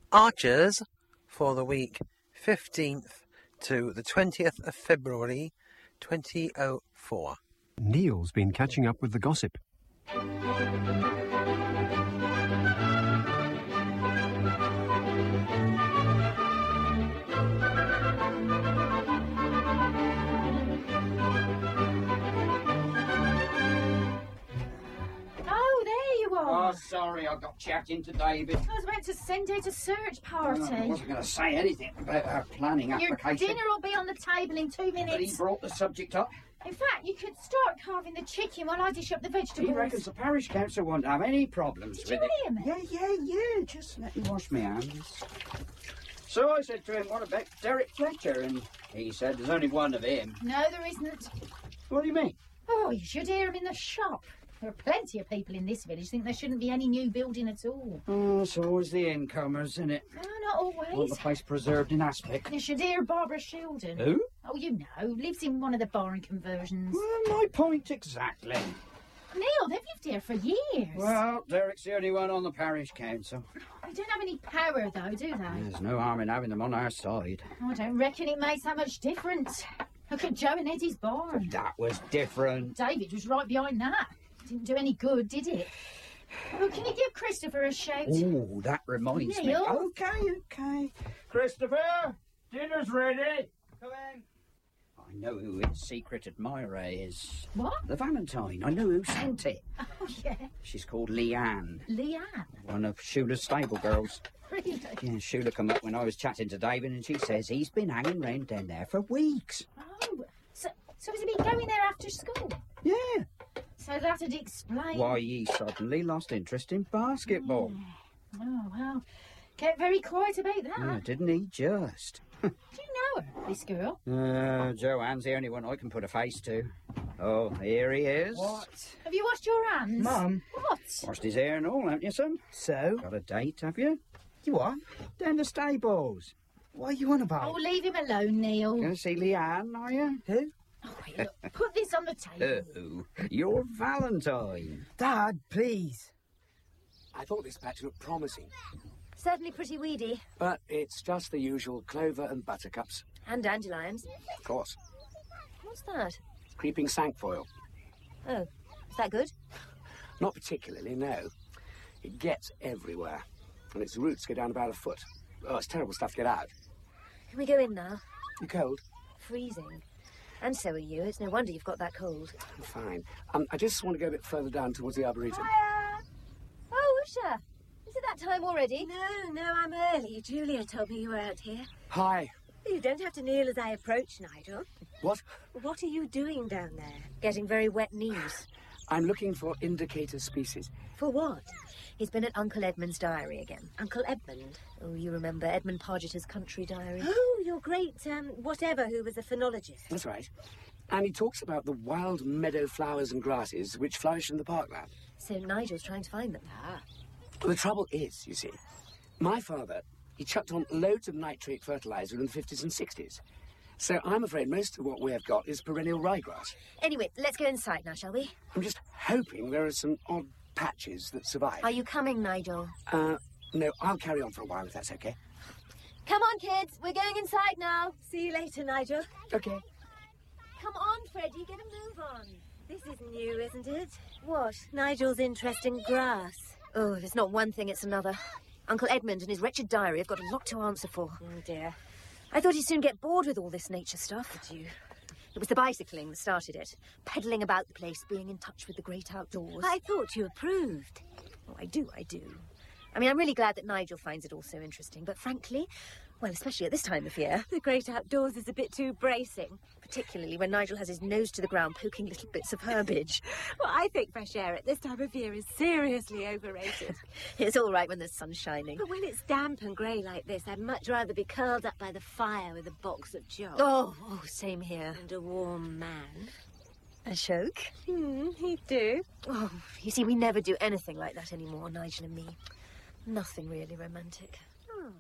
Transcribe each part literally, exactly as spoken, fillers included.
Archers for the week fifteenth to the twentieth of February twenty oh four. Neil's been catching up with the gossip. Oh, sorry, I got chatting to David. I was about to send out a search party. Oh, I wasn't going to say anything about our planning Your application. dinner will be on the table in two minutes. But he brought the subject up. In fact, you could start carving the chicken while I dish up the vegetables. He reckons the parish council won't have any problems Did with you it. hear me? Yeah, yeah, yeah. Just let me wash my hands. So I said to him, what about Derek Fletcher? And he said, there's only one of him. No, there isn't. What do you mean? Oh, you should hear him in the shop. There are plenty of people in this village think there shouldn't be any new building at all. Oh, it's always the incomers, isn't it? No, not always. Want the place preserved in aspect. You should hear Barbara Shildon. Who? Oh, you know, lives in one of the barn conversions. Well, my point exactly. Neil, they've lived here for years. Well, Derek's the only one on the parish council. They don't have any power, though, do they? There's no harm in having them on our side. I don't reckon it makes that much difference. Look at Joe and Eddie's barn. That was different. David was right behind that. Didn't do any good, did it? Oh, can you give Christopher a shout? Oh, that reminds Neil? me. Okay, okay. Christopher, dinner's ready. Come in. I know who his secret admirer is. What? The Valentine. I know who sent it. Oh, yeah. She's called Leanne. Leanne? One of Shula's stable girls. Really? Yeah, Shula come up when I was chatting to David and she says he's been hanging round down there for weeks. Oh, so, so has he been going there after school? Yeah. So that'd explain... Why he suddenly lost interest in basketball. Yeah. Oh, well, kept very quiet about that. Yeah, didn't he just? Do you know her, this girl? Uh, Joanne's the only one I can put a face to. Oh, here he is. What? Have you washed your hands? Mum. What? Washed his hair and all, haven't you, son? So? Got a date, have you? You what? Down the stables. What are you on about? Oh, leave him alone, Neil. Going to see Leanne, are you? Who? Oh, wait, look, put this on the table. Oh, you're Valentine. Dad, please. I thought this patch looked promising, Certainly pretty weedy. but it's just the usual clover and buttercups. And dandelions. Of course. What's that? Creeping cinquefoil. Oh, is that good? Not particularly, no. It gets everywhere, and its roots go down about a foot. Oh, it's terrible stuff to get out. Can we go in now? You cold? Freezing. And so are you. It's no wonder you've got that cold. I'm fine. Um, I just want to go a bit further down towards the Arboretum. Hiya! Oh, Usha! Is it that time already? No, no, I'm early. Julia told me you were out here. Hi. You don't have to kneel as I approach, Nigel. What? What are you doing down there? Getting very wet knees. I'm looking for indicator species. For what? He's been at Uncle Edmund's diary again. Uncle Edmund? Oh, you remember Edmund Pargeter's country diary? Oh, your great, um, whatever, who was a phenologist. That's right. And he talks about the wild meadow flowers and grasses which flourish in the parkland. So Nigel's trying to find them. Ah. The trouble is, you see, my father, he chucked on loads of nitrate fertilizer in the fifties and sixties. So I'm afraid most of what we have got is perennial ryegrass. Anyway, let's go inside now, shall we? I'm just hoping there are some odd patches that survive. Are you coming, Nigel? Uh, no, I'll carry on for a while if that's okay. Come on, kids. We're going inside now. See you later, Nigel. Okay. Come on, Freddie, get a move on. This is new, isn't it? What? Nigel's interest in grass. Oh, if it's not one thing, it's another. Uncle Edmund and his wretched diary have got a lot to answer for. Oh, dear. I thought he'd soon get bored with all this nature stuff. Did you? It was the bicycling that started it. Pedalling about the place, being in touch with the great outdoors. I thought you approved. Oh, I do, I do. I mean, I'm really glad that Nigel finds it all so interesting, but frankly, well, especially at this time of year, The great outdoors is a bit too bracing. particularly when Nigel has his nose to the ground poking little bits of herbage. Well, I think fresh air at this time of year is seriously overrated. It's all right when the sun's shining. But when it's damp and grey like this, I'd much rather be curled up by the fire with a box of choc. Oh, oh, same here. And a warm man. Ashok? Hmm, he'd do. Oh, you see, we never do anything like that anymore, Nigel and me. Nothing really romantic. Oh.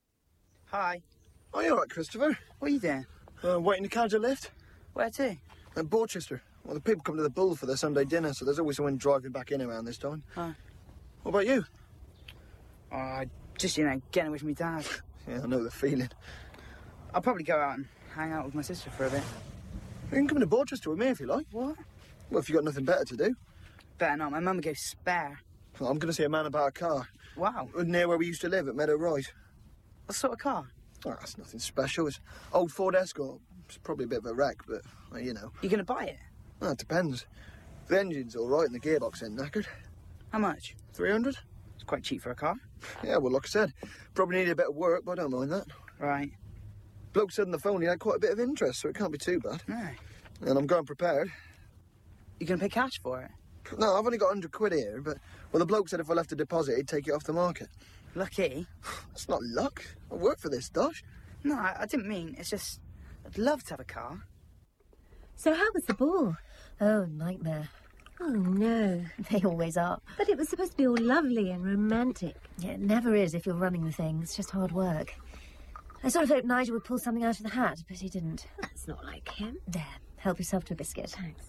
Hi. Oh, you all right, Christopher? What are you doing? Uh, waiting to catch a lift? Where to? At Borchester. Well, the people come to the Bull for their Sunday dinner, so there's always someone driving back in around this time. Hi. What about you? I Just, you know, getting away from my dad. Yeah, I know the feeling. I'll probably go out and hang out with my sister for a bit. You can come to Borchester with me if you like. What? Well, if you've got nothing better to do. Better not. My mum would go spare. Well, I'm going to see a man about a car. Wow. Near where we used to live, at Meadow Rise. What sort of car? Oh, that's nothing special. It's old Ford Escort. It's probably a bit of a wreck, but, well, you know. You going to buy it? Well, it depends. The engine's all right and the gearbox ain't knackered. How much? three hundred? It's quite cheap for a car. Yeah, well, like I said, probably needed a bit of work, but I don't mind that. Right. Bloke said on the phone he had quite a bit of interest, so it can't be too bad. No. And I'm going prepared. You going to pay cash for it? No, I've only got one hundred quid here, but, well, the bloke said if I left a deposit, he'd take it off the market. Lucky. It's not luck. I work for this, Dosh. No, I, I didn't mean. It's just, I'd love to have a car. So how was the ball? Oh, nightmare. Oh, no. They always are. But it was supposed to be all lovely and romantic. Yeah, it never is if you're running the thing. It's just hard work. I sort of hoped Nigel would pull something out of the hat, but he didn't. That's not like him. There, help yourself to a biscuit. Thanks.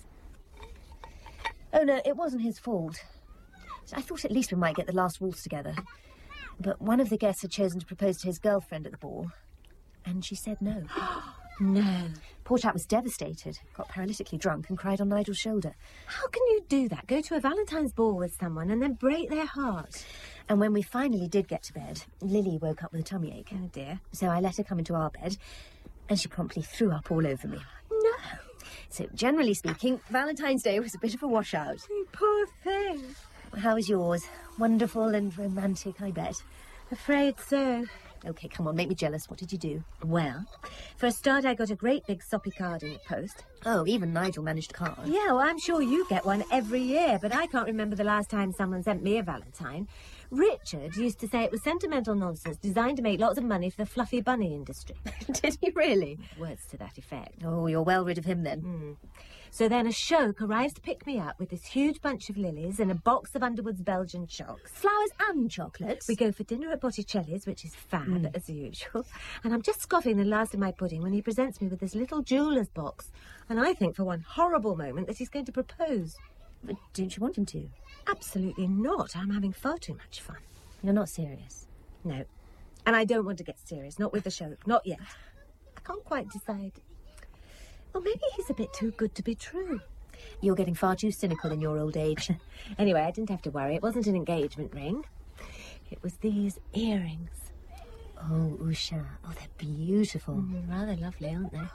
Oh, no, it wasn't his fault. I thought at least we might get the last waltz together. But one of the guests had chosen to propose to his girlfriend at the ball, and she said no. No. Poor chap was devastated, got paralytically drunk and cried on Nigel's shoulder. How can you do that? Go to a Valentine's ball with someone and then break their heart? And when we finally did get to bed, Lily woke up with a tummy ache. Oh, dear. So I let her come into our bed, and she promptly threw up all over me. No. So, generally speaking, Valentine's Day was a bit of a washout. You poor thing. How was yours? Wonderful and romantic, I bet. Afraid so. OK, come on, make me jealous. What did you do? Well, for a start, I got a great big soppy card in the post. Oh, even Nigel managed a card. Yeah, well, I'm sure you get one every year, but I can't remember the last time someone sent me a Valentine. Richard used to say it was sentimental nonsense designed to make lots of money for the fluffy bunny industry. Did he really? Words to that effect. Oh, you're well rid of him then. Mm. So then a shoke arrives to pick me up with this huge bunch of lilies and a box of Underwood's Belgian chocks. Flowers and chocolates? We go for dinner at Botticelli's, which is fab, Mm. as usual. And I'm just scoffing the last of my pudding when he presents me with this little jeweller's box. And I think for one horrible moment that he's going to propose. But don't you want him to? Absolutely not. I'm having far too much fun. You're not serious? No. And I don't want to get serious. Not with the shoke. Not yet. I can't quite decide. Or maybe he's a bit too good to be true. You're getting far too cynical in your old age. Anyway, I didn't have to worry. It wasn't an engagement ring. It was these earrings. Oh, Usha. Oh, they're beautiful. Mm, rather lovely, aren't they?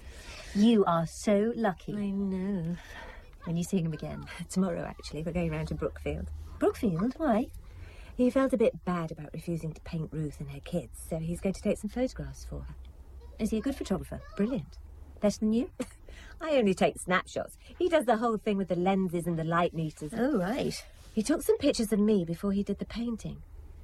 You are so lucky. I know. When you see him again? Tomorrow, actually. We're going round to Brookfield. Brookfield? Why? He felt a bit bad about refusing to paint Ruth and her kids, so he's going to take some photographs for her. Is he a good photographer? Brilliant. Better than you? I only take snapshots. He does the whole thing with the lenses and the light meters. Oh, right. He took some pictures of me before he did the painting.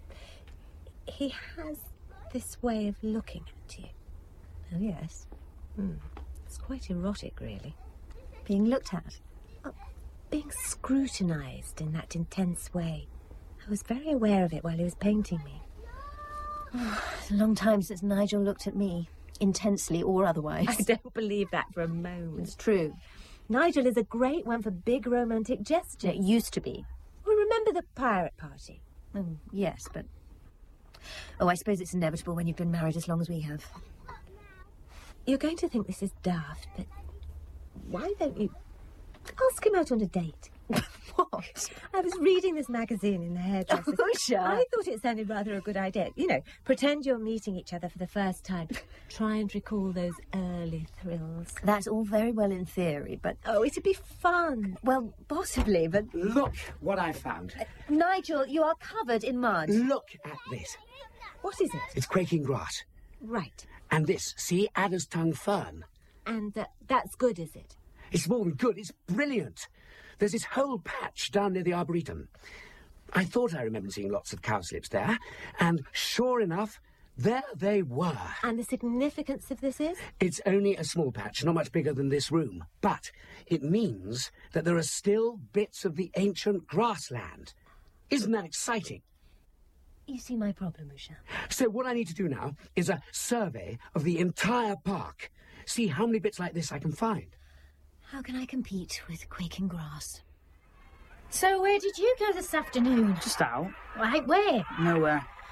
He has this way of looking at you. Oh, yes. Hmm. It's quite erotic, really. Being looked at? Oh, being scrutinised in that intense way. I was very aware of it while he was painting me. Oh, it's a long time since Nigel looked at me. Intensely or otherwise. I don't believe that for a moment. It's true. Nigel is a great one for big romantic gestures. It used to be. Well, remember the pirate party? Oh, yes, but... Oh, I suppose it's inevitable when you've been married as long as we have. You're going to think this is daft, but why don't you ask him out on a date? What? I was reading this magazine in the hairdresser. Oh, sure. I thought it sounded rather a good idea. You know, pretend you're meeting each other for the first time. Try and recall those early thrills. That's all very well in theory, but... Oh, it'd be fun. Well, possibly, but... Look what I found. Uh, Nigel, you are covered in mud. Look at this. What is it? It's quaking grass. Right. And this, see, adder's tongue fern. And uh, that's good, is it? It's more than good, it's brilliant. There's this whole patch down near the Arboretum. I thought I remembered seeing lots of cowslips there, and sure enough, there they were. And the significance of this is? It's only a small patch, not much bigger than this room, but it means that there are still bits of the ancient grassland. Isn't that exciting? You see my problem, Usha. So what I need to do now is a survey of the entire park. See how many bits like this I can find. How can I compete with quaking grass? So where did you go this afternoon? Just out. Right, where? Nowhere.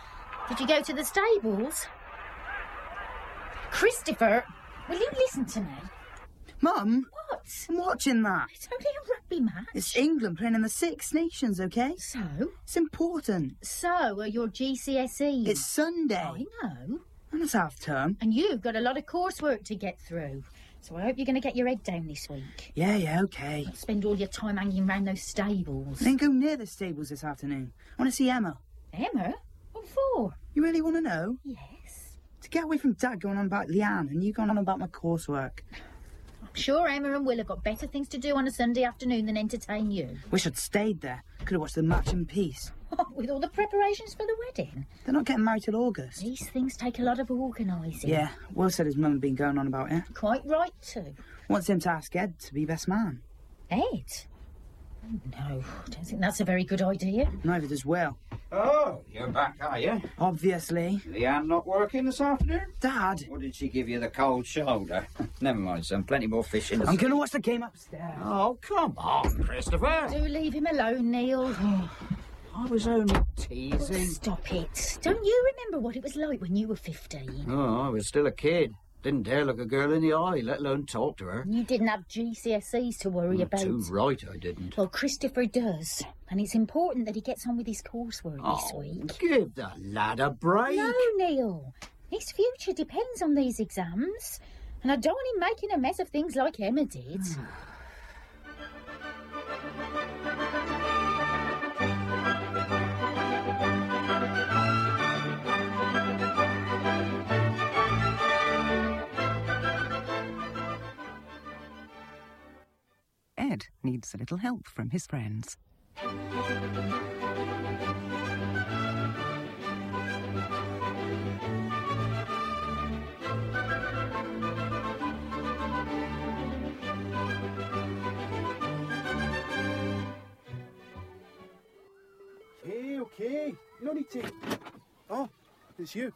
Did you go to the stables? Christopher, will you listen to me? Mum? What? I'm watching that. It's only a rugby match. It's England playing in the Six Nations, OK? So? It's important. So are your G C S Es. It's Sunday. I know. And it's half term. And you've got a lot of coursework to get through. So I hope you're going to get your head down this week. Yeah, yeah, OK. Don't spend all your time hanging around those stables. Then go near the stables this afternoon. I want to see Emma. Emma? What for? You really want to know? Yes. To get away from Dad going on about Leanne and you going on about my coursework. I'm sure Emma and Will have got better things to do on a Sunday afternoon than entertain you. Wish I'd stayed there. Could have watched the match in peace. With all the preparations for the wedding. They're not getting married till August. These things take a lot of organising. Yeah, Will said his mum had been going on about it. Quite right too. Wants him to ask Ed to be best man. Ed? Oh, no, I don't think that's a very good idea. Neither does Will. Oh, you're back, are you? Obviously. Leanne not working this afternoon? Dad! Or did she give you the cold shoulder? Never mind, son. Plenty more fish in the... I'm going to watch the game upstairs. Oh, come on, Christopher. Do leave him alone, Neil. I was only teasing. Stop it. Don't you remember what it was like when you were fifteen? Oh, I was still a kid. Didn't dare look a girl in the eye, let alone talk to her. You didn't have G C S Es to worry about. Too right I didn't. Well, Christopher does. And it's important that he gets on with his coursework this Oh, week. give the lad a break. No, Neil. His future depends on these exams. And I don't want him making a mess of things like Emma did. Ed needs a little help from his friends. Okay, okay. No need to... Oh, it's you.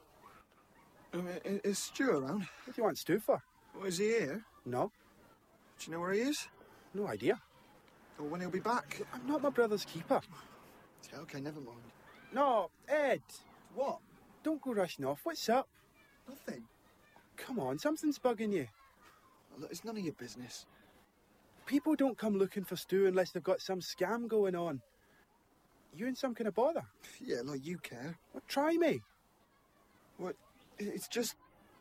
Um, i- is Stu around? What do you want Stu for? Oh, is he here? No, Do you know where he is? no idea. Or when he'll be back? I'm not my brother's keeper. Yeah, okay, never mind. No, Ed, What? don't go rushing off. What's up? Nothing. Come on, something's bugging you. Look, it's none of your business. People don't come looking for Stu unless they've got some scam going on. You in some kind of bother? Yeah, like you care. Well, try me. What? It's just...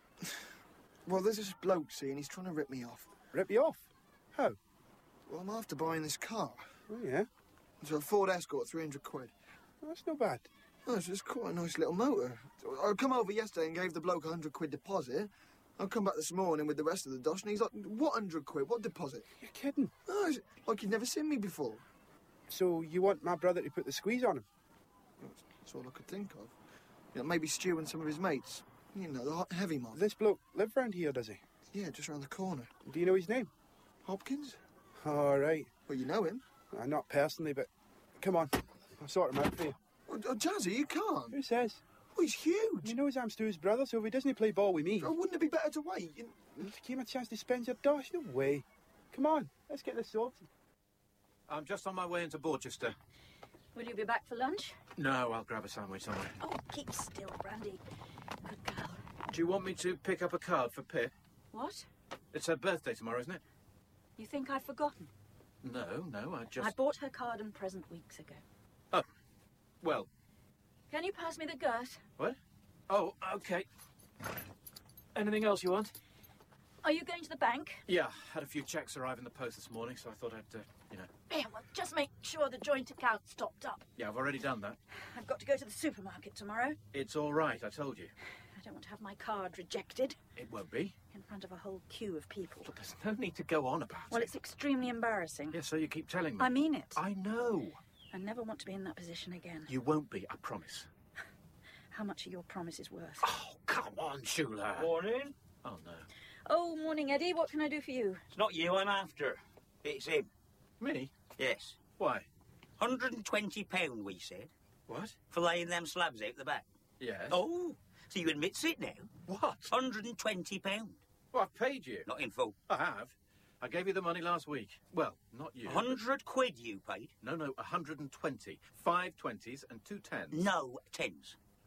Well, there's this bloke, see, and he's trying to rip me off. Rip you off? How? Well, I'm after buying this car. Oh, yeah. It's a Ford Escort, three hundred quid. That's not bad. Oh, it's just quite a nice little motor. I come over yesterday and gave the bloke a hundred quid deposit. I'll come back this morning with the rest of the dosh, and he's like, what hundred quid? What deposit? You're kidding. Oh, it's like you've never seen me before. So you want my brother to put the squeeze on him? That's all I could think of. You know, maybe Stu and some of his mates. You know, the hot- heavy mob. This bloke live round here, does he? Yeah, just round the corner. Do you know his name? Hopkins? All right. Well, you know him. Uh, not personally, but come on. I'll sort him out for you. Oh, oh, Jazzy, you can't. Who says? Oh, he's huge. You know I'm Stu's brother, so if he doesn't play ball with me... Oh, wouldn't it be better to wait? You... Give him a chance to spend your dosh. No way. Come on, let's get this sorted. I'm just on my way into Borchester. Will you be back for lunch? No, I'll grab a sandwich somewhere. Oh, keep still, Brandy. Good girl. Do you want me to pick up a card for Pip? What? It's her birthday tomorrow, isn't it? You think I've forgotten? No, no, I just... I bought her card and present weeks ago. Oh, well, Can you pass me the girt? what? Oh, OK. Anything else you want? Are you going to the bank? Yeah, had a few checks arrive in the post this morning, so I thought I'd, uh, you know... Yeah, well, just make sure the joint account's topped up. Yeah, I've already done that. I've got to go to the supermarket tomorrow. It's all right, I told you. I don't want to have my card rejected It won't be. in front of a whole queue of people. But there's no need to go on about Well, it. it's extremely embarrassing. Yeah, so you keep telling me. I mean it. I know. I never want to be in that position again. You won't be, I promise. How much are your promises worth? Oh, come on, Shula. Morning. Oh, no. Oh, morning, Eddie. What can I do for you? It's not you I'm after. It's him. Me? Yes. Why? one hundred and twenty pounds, we said. What? For laying them slabs out the back. Yes. Oh, so you admits it now? What? one hundred and twenty pounds. Well, I've paid you. Not in full. I have. I gave you the money last week. Well, not you. A hundred quid you paid? No, no, a hundred and twenty. Five twenties and two tens. No tens.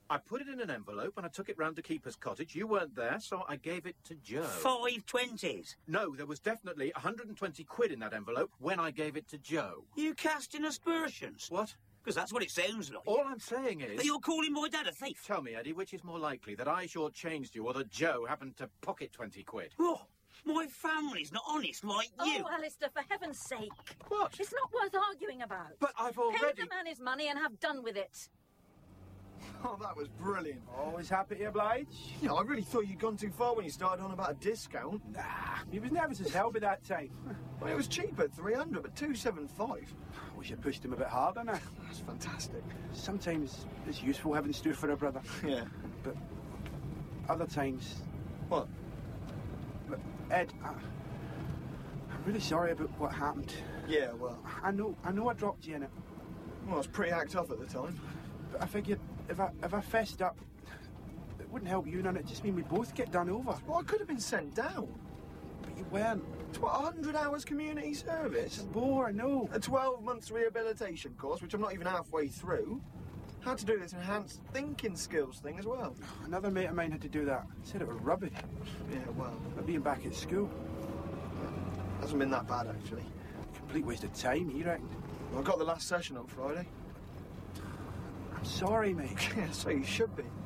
I put it in an envelope and I took it round to Keeper's cottage. You weren't there, so I gave it to Joe. Five twenties? No, there was definitely one hundred and twenty quid in that envelope when I gave it to Joe. You casting aspersions? What? Because that's what it sounds like. All I'm saying is... That you're calling my dad a thief? Tell me, Eddie, which is more likely, that I shortchanged you or that Joe happened to pocket twenty quid? Oh, my family's not honest like you. Oh, Alistair, for heaven's sake. What? It's not worth arguing about. But I've already... Pay the man his money and have done with it. Oh, that was brilliant. Always happy to oblige. You know, I really thought you'd gone too far when you started on about a discount. Nah, he was nervous as hell by that time. Well, it was cheap at three hundred, but two seventy-five. Wish I pushed him a bit harder now. That's fantastic. Sometimes it's useful having stood for a brother. Yeah. But other times... What? But Ed, I, I'm really sorry about what happened. Yeah, well... I know, I know I dropped you in it. Well, I was pretty hacked off at the time. But I figured if I, if I fessed up, it wouldn't help you none. It just mean we both get done over. Well, I could have been sent down. But you weren't. It's what, one hundred hours community service? It's a bore, I know. A twelve months rehabilitation course, which I'm not even halfway through. Had to do this enhanced thinking skills thing as well. Another mate of mine had to do that. Said it was rubbish. Yeah, well... But being back at school. Hasn't been that bad, actually. Complete waste of time, he reckoned. Well, I got the last session on Friday. I'm sorry, mate. Yeah, so you should be.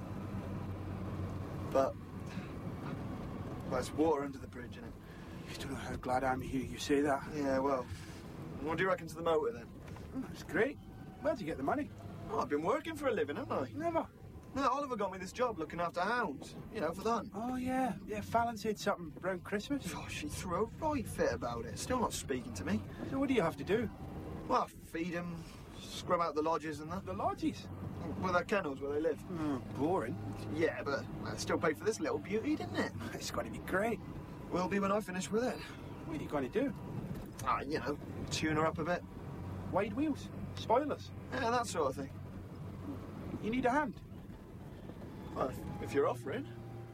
But... Well, it's water under the bridge, isn't it? You don't know how glad I am to hear you say that. Yeah, well... What do you reckon to the motor, then? Oh, that's great. Where'd you get the money? Oh, I've been working for a living, haven't I? Never. No, Oliver got me this job looking after hounds. You know, for the hunt. Oh, yeah. Yeah, Fallon said something around Christmas. Oh, she threw a right fit about it. Still not speaking to me. So what do you have to do? Well, feed them, scrub out the lodges and that. The lodges? Well, they're kennels where they live. Oh, boring. Yeah, but I still pay for this little beauty, didn't it? It's going to be great. Will be when I finish with it. What are you going to do? Ah, you know, tune her up a bit. Wide wheels? Spoilers? Yeah, that sort of thing. You need a hand? Well, if you're offering.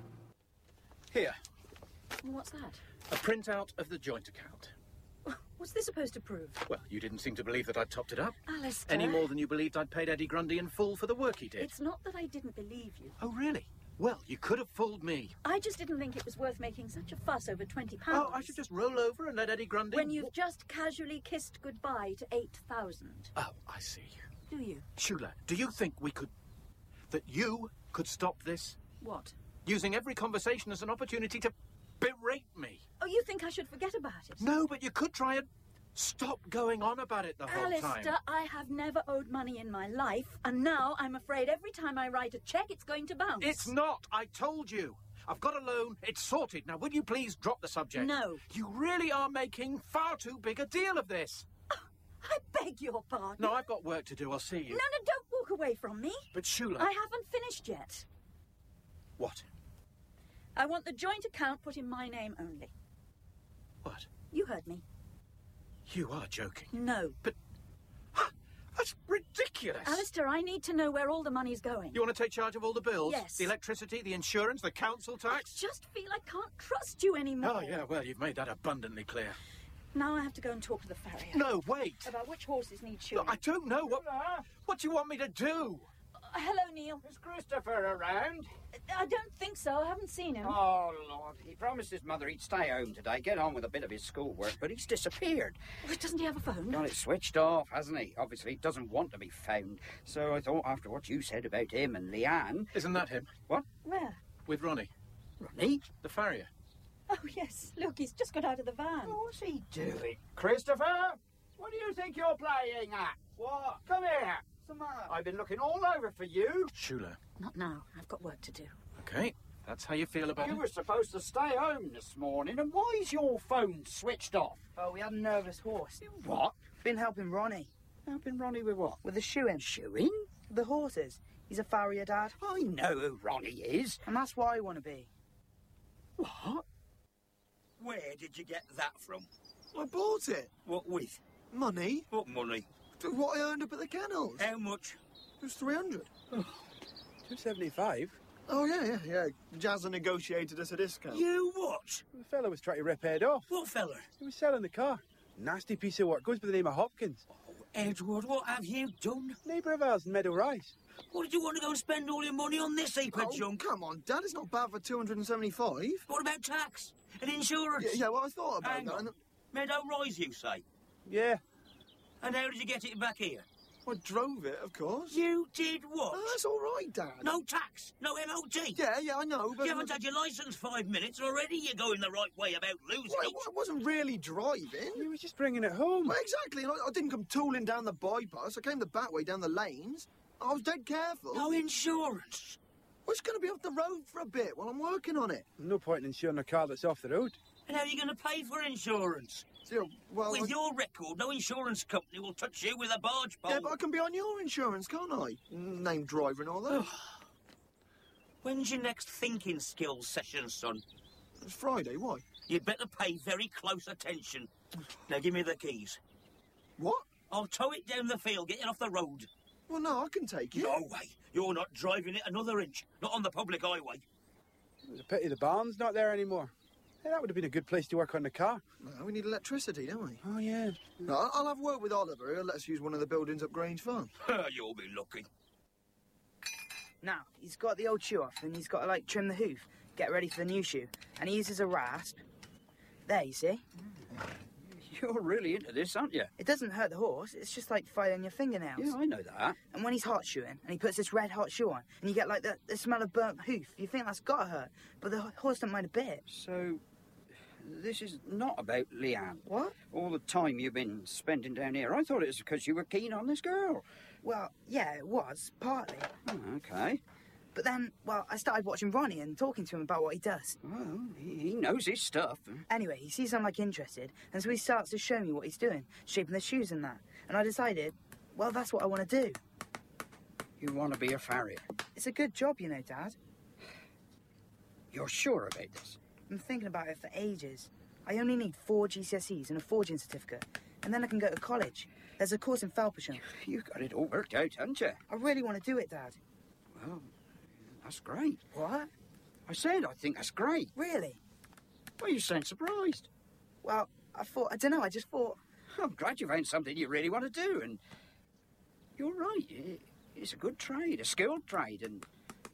Here, What's that? a printout of the joint account. What's this supposed to prove? Well, you didn't seem to believe that I'd topped it up. Alistair. Any more than you believed I'd paid Eddie Grundy in full for the work he did. It's not that I didn't believe you. Oh, really? Well, you could have fooled me. I just didn't think it was worth making such a fuss over twenty pounds. Oh, I should just roll over and let Eddie Grundy... When you've just casually kissed goodbye to eight thousand. Oh, I see. Do you? Shula, do you think we could... that you could stop this? What? Using every conversation as an opportunity to berate me. Oh, you think I should forget about it? No, but you could try and stop going on about it the whole Alistair, time. I have never owed money in my life, and now I'm afraid every time I write a cheque, it's going to bounce. It's not. I told you. I've got a loan. It's sorted. Now, will you please drop the subject? No. You really are making far too big a deal of this. Oh, I beg your pardon. No, I've got work to do. I'll see you. No, no, don't walk away from me. But Shula... I haven't finished yet. What? I want the joint account put in my name only. What? You heard me. You are joking. No. But... That's ridiculous. Alistair, I need to know where all the money's going. You want to take charge of all the bills? Yes. The electricity, the insurance, the council tax? I just feel I can't trust you anymore. Oh, yeah, well, you've made that abundantly clear. Now I have to go and talk to the farrier. No, wait. About which horses need shoeing. Look, I don't know. What, what do you want me to do? Uh, hello, Neil. Is Christopher around? I don't think so. I haven't seen him. Oh, Lord. He promised his mother he'd stay home today, get on with a bit of his schoolwork, but he's disappeared. Well, doesn't he have a phone? Got it switched off, hasn't he? Obviously, he doesn't want to be found. So I thought, after what you said about him and Leanne... Isn't that him? What? Where? With Ronnie. Ronnie? The farrier. Oh, yes. Look, he's just got out of the van. Oh, what's he doing? Christopher? What do you think you're playing at? What? Come here. What's the matter? I've been looking all over for you. Shula. Not now. I've got work to do. Okay. That's how you feel about You it? were supposed to stay home this morning, and why is your phone switched off? Oh, we had a nervous horse. What? Been helping Ronnie. Helping Ronnie with what? With the shoeing. Shoeing? The horses. He's a farrier, Dad. I know who Ronnie is. And that's what I want to be. What? Where did you get that from? I bought it. What with? Money? What money? What I earned up at the kennels. How much? It was three hundred. two seventy-five? Oh, yeah, yeah, yeah. Jazza negotiated us a discount. You what? The fella was trying to rip Ed off. What fella? He was selling the car. Nasty piece of work. Goes by the name of Hopkins. Oh, Edward, what have you done? Neighbour of ours in Meadow Rise. What, did you want to go and spend all your money on this heap of Oh, junk? come on, Dad, it's not bad for two hundred and seventy-five. What about tax and insurance? Yeah, yeah, well, I thought about Hang that. on. and- Meadow Rise, you say? Yeah. And how did you get it back here? I drove it, of course. You did what? Oh, that's all right, Dad. No tax, no M O T. Yeah, yeah, I know, but... You haven't had your licence five minutes already. You're going the right way about losing Well, it. I wasn't really driving. You were just bringing it home. Well, exactly, and I, I didn't come tooling down the bypass. I came the back way down the lanes. I was dead careful. No insurance. Well, it's going to be off the road for a bit while I'm working on it. No point in insuring a car that's off the road. And how are you going to pay for insurance? Zero, well, With I... your record, no insurance company will touch you with a barge pole. Yeah, but I can be on your insurance, can't I? Named driver and all that. When's your next thinking skills session, son? It's Friday, why? You'd better pay very close attention. Now give me the keys. What? I'll tow it down the field, get it off the road. Well, no, I can take it. No way. You're not driving it another inch. Not on the public highway. It's a pity the barn's not there anymore. Hey, that would have been a good place to work on the car. No, we need electricity, don't we? Oh, yeah. No, I'll- I'll have word with Oliver. He'll let us use one of the buildings up Grange Farm. You'll be lucky. Now, he's got the old shoe off and he's got to, like, trim the hoof, get ready for the new shoe. And he uses a rasp. There, you see? You're really into this, aren't you? It doesn't hurt the horse, it's just like filing your fingernails. Yeah, I know that. And when he's hot shoeing, and he puts this red hot shoe on, and you get, like, the, the smell of burnt hoof, you think that's gotta hurt. But the horse don't mind a bit. So, this is not about Leanne. What? All the time you've been spending down here. I thought it was because you were keen on this girl. Well, yeah, it was, partly. Oh, okay. But then, well, I started watching Ronnie and talking to him about what he does. Well, he he knows his stuff. Anyway, he sees I'm, like, interested, and so he starts to show me what he's doing, shaping the shoes and that. And I decided, well, that's what I want to do. You want to be a farrier. It's a good job, you know, Dad. You're sure about this? I've been thinking about it for ages. I only need four G C S Es and a forging certificate, and then I can go to college. There's a course in Felpersham. You got it all worked out, haven't you? I really want to do it, Dad. Well, that's great. What? I said I think that's great. Really? Well, you sound surprised. Well, I thought, I don't know, I just thought... I'm glad you found something you really want to do, and you're right. It, it's a good trade, a skilled trade, and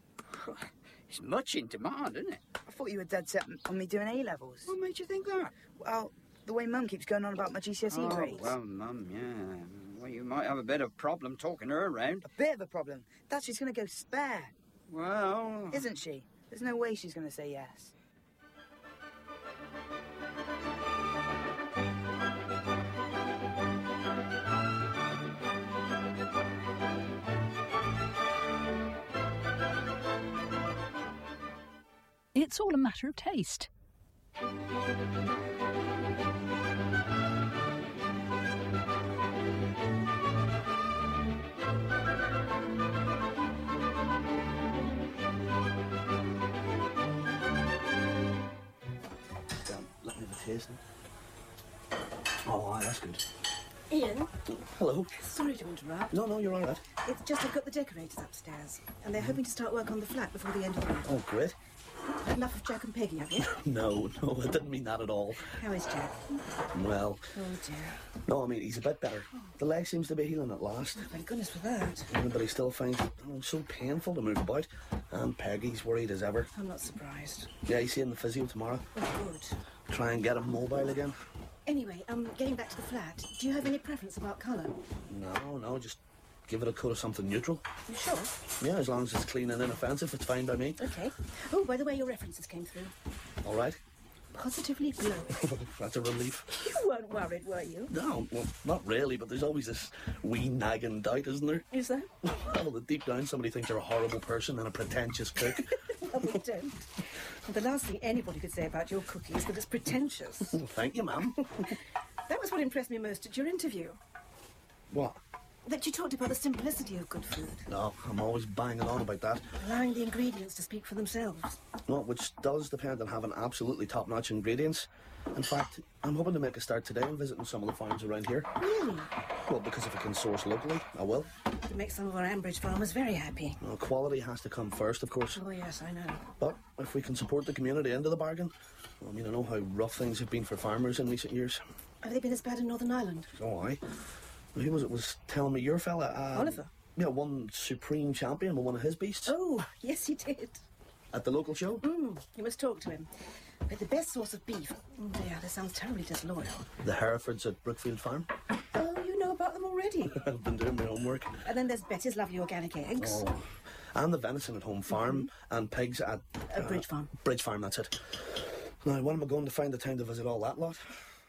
it's much in demand, isn't it? I thought you were dead set on me doing A-levels. What made you think that? Well, the way Mum keeps going on about my G C S E oh, grades. well, Mum, yeah. Well, you might have a bit of problem talking her around. A bit of a problem. Dad, she's going to go spare. Well... Isn't she? There's no way she's going to say yes. It's all a matter of taste. Let me have a taste. Oh, aye, that's good. Ian? Hello. Sorry to interrupt. No, no, you're all right. It's just I've got the decorators upstairs, and they're hoping to start work on the flat before the end of the month. Oh, great. Had enough of Jack and Peggy, have you? No, no, I didn't mean that at all. How is Jack? Well, Oh, dear. no, I mean, he's a bit better. The leg seems to be healing at last. Oh, thank goodness for that. But he still finds it oh, so painful to move about. And Peggy's worried as ever. I'm not surprised. Yeah, he's seeing the physio tomorrow. Oh, good. Try and get him mobile again. Anyway, um, getting back to the flat, do you have any preference about colour? No, no, just give it a coat of something neutral. You sure? Yeah, as long as it's clean and inoffensive, it's fine by me. Okay. Oh, by the way, your references came through. All right. Positively glowing. That's a relief. You weren't worried, were you? No, well, not really, but there's always this wee nagging doubt, isn't there? Is there? Well, that deep down somebody thinks you're a horrible person and a pretentious cook. Well, we don't. And the last thing anybody could say about your cooking is that it's pretentious. Thank you, ma'am. That was what impressed me most at your interview. What? That you talked about the simplicity of good food, No, I'm always banging on about that. allowing the ingredients to speak for themselves. No, which does depend on having absolutely top-notch ingredients. In fact, I'm hoping to make a start today and visiting some of the farms around here. Really? Well, because if I can source locally, I will. To make some of our Ambridge farmers very happy. Well, quality has to come first, of course. Oh, yes, I know. But if we can support the community into the bargain, I mean, I know how rough things have been for farmers in recent years. Have they been as bad in Northern Ireland? Oh, aye. Who was it was telling me? Your fella? Um, Oliver? Yeah, won Supreme Champion with one of his beasts. Oh, yes, he did. At the local show? Mm, you must talk to him. But the best source of beef. Oh, dear, that sounds terribly disloyal. The Herefords at Brookfield Farm. Oh, you know about them already. I've been doing my homework. And then there's Betty's lovely organic eggs. Oh. And the venison at Home Farm, mm-hmm. and pigs at... Uh, Bridge Farm. Bridge Farm, that's it. Now, when am I going to find the time to visit all that lot?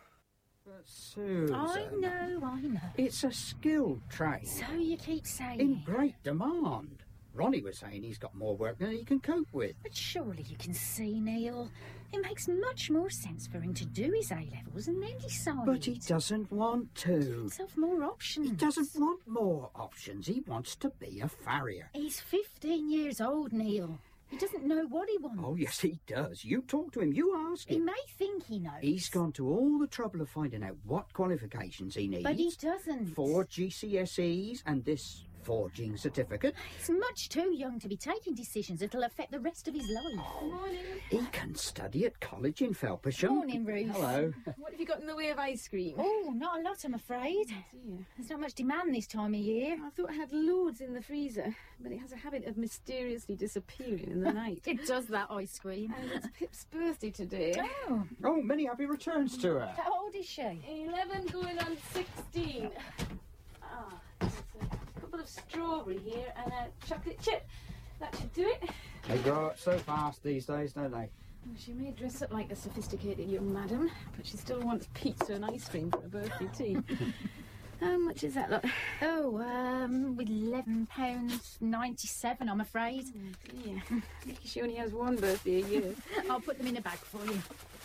But Susan... I know, I know. It's a skilled trade. So you keep saying. In great demand. Ronnie was saying he's got more work than he can cope with. But surely you can see, Neil. It makes much more sense for him to do his A-levels and then decide. But he doesn't want to. Give himself more options. He doesn't want more options. He wants to be a farrier. He's fifteen years old, Neil. He doesn't know what he wants. Oh, yes, he does. You talk to him. You ask him. He may think he knows. He's gone to all the trouble of finding out what qualifications he needs. But he doesn't. Four G C S Es and this forging certificate. He's much too young to be taking decisions that'll affect the rest of his life. Morning. He can study at college in Felpersham. Morning, Ruth. Hello. What have you got in the way of ice cream? Oh, not a lot, I'm afraid. Oh, dear. There's not much demand this time of year. I thought I had loads in the freezer, but it has a habit of mysteriously disappearing in the night. It does that, ice cream. And it's Pip's birthday today. Oh. Oh, many happy returns to her. How old is she? Eleven going on sixteen. Ah, there's a couple of strawberry here and a chocolate chip. That should do it. They grow up so fast these days, don't they? Well, she may dress up like a sophisticated young madam, but she still wants pizza and ice cream for her birthday tea. How much is that lot? Oh, um, with eleven pounds ninety-seven, I'm afraid. Oh, dear. I think she only has one birthday a year. I'll put them in a bag for you.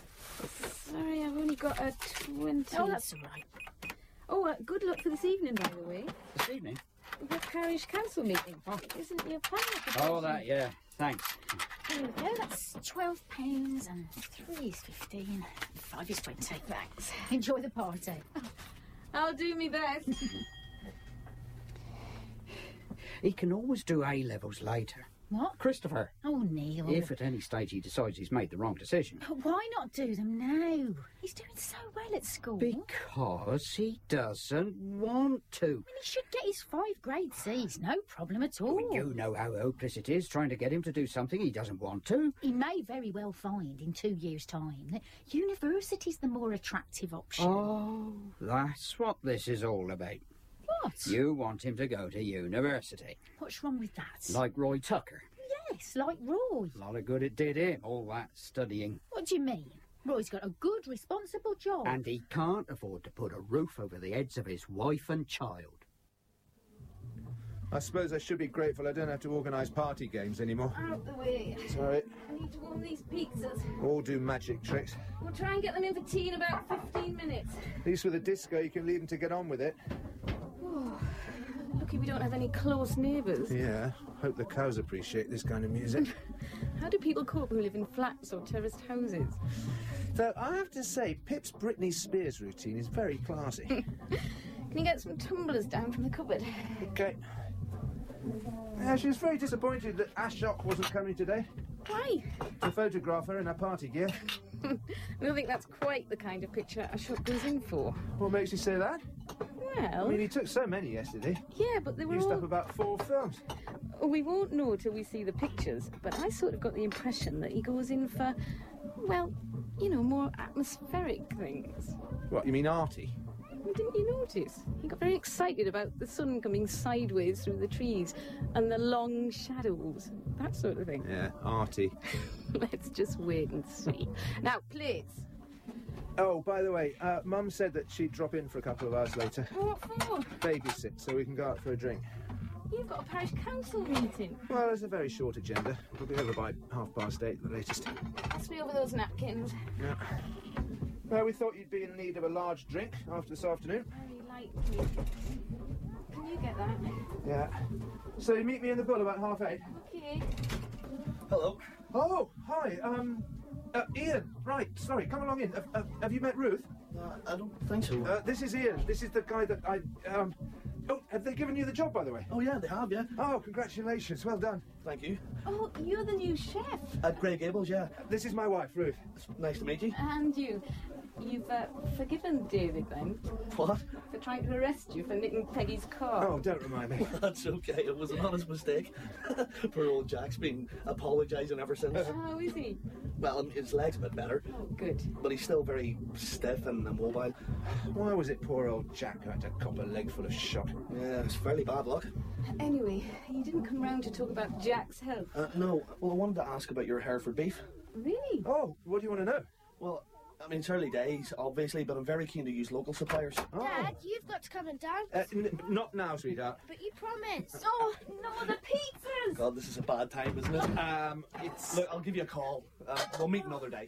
Sorry, I've only got a twenty. Oh, that's all right. Oh, uh, good luck for this evening, by the way. This evening? The parish council meeting. Oh. Isn't your plan? Oh, that, yeah. Thanks. There we go, that's twelve pounds and three is fifteen. Five is twenty. Thanks. Enjoy the party. I'll do me best. He can always do A-levels later. What? Christopher. Oh, Neil. If at any stage he decides he's made the wrong decision. But why not do them now? He's doing so well at school. Because he doesn't want to. I mean, he should get his five grade C's, no problem at all. Well, you know how hopeless it is trying to get him to do something he doesn't want to. He may very well find in two years' time that university's the more attractive option. Oh, that's what this is all about. What? You want him to go to university. What's wrong with that? Like Roy Tucker. Yes, like Roy. A lot of good it did him, all that studying. What do you mean? Roy's got a good, responsible job. And he can't afford to put a roof over the heads of his wife and child. I suppose I should be grateful I don't have to organise party games anymore. Out the way. Sorry. I need to warm these pizzas. All do magic tricks. We'll try and get them in for tea in about fifteen minutes. At least with a disco you can leave them to get on with it. Oh, lucky we don't have any close neighbours. Yeah, hope the cows appreciate this kind of music. How do people cope who live in flats or terraced houses? Though I have to say, Pip's Britney Spears routine is very classy. Can you get some tumblers down from the cupboard? Okay. Yeah, she was very disappointed that Ashok wasn't coming today. Why? To photograph her in her party gear. I don't think that's quite the kind of picture Ashok goes in for. What makes you say that? Well... I mean, he took so many yesterday. Yeah, but they were Used all... up about four films. We won't know till we see the pictures, but I sort of got the impression that he goes in for, well, you know, more atmospheric things. What, you mean arty? Well, didn't you notice? He got very excited about the sun coming sideways through the trees and the long shadows, that sort of thing. Yeah, arty. Let's just wait and see. Now, please. Oh, by the way, uh, Mum said that she'd drop in for a couple of hours later. What for? Babysit, so we can go out for a drink. You've got a parish council meeting. Well, there's a very short agenda. We'll be over by half past eight at the latest. Pass me over those napkins. Yeah. Well, we thought you'd be in need of a large drink after this afternoon. Very likely. Can you get that? Yeah. So you meet me in the Bull about half eight? Okay. Hello. Oh, hi. Um, uh, Ian. Right, sorry, come along in. Have, have, have you met Ruth? Uh, I don't think so. Uh, this is Ian. This is the guy that I... Um, oh, have they given you the job, by the way? Oh, yeah, they have, yeah. Oh, congratulations. Well done. Thank you. Oh, you're the new chef. At Grey Gables, yeah. This is my wife, Ruth. It's nice to meet you. And you. You've uh, forgiven David, then? What? For trying to arrest you for nicking Peggy's car. Oh, don't remind me. That's okay, it was an honest mistake. Poor old Jack's been apologising ever since. How is he? Well, his leg's a bit better. Good. But he's still very stiff and immobile. Why was it poor old Jack who had to cop a leg full of shot? Yeah, it's fairly bad luck. Anyway, you didn't come round to talk about Jack's health. Uh, no, well, I wanted to ask about your Hereford beef. Really? Oh, what do you want to know? Well, I mean, it's early days, obviously, but I'm very keen to use local suppliers. Dad, you've got to come and dance. Uh, n- not now, sweetheart. But you promised. Oh, no, the pizzas! God, this is a bad time, isn't it? Um, it's... Look, I'll give you a call. Uh, we'll meet another day.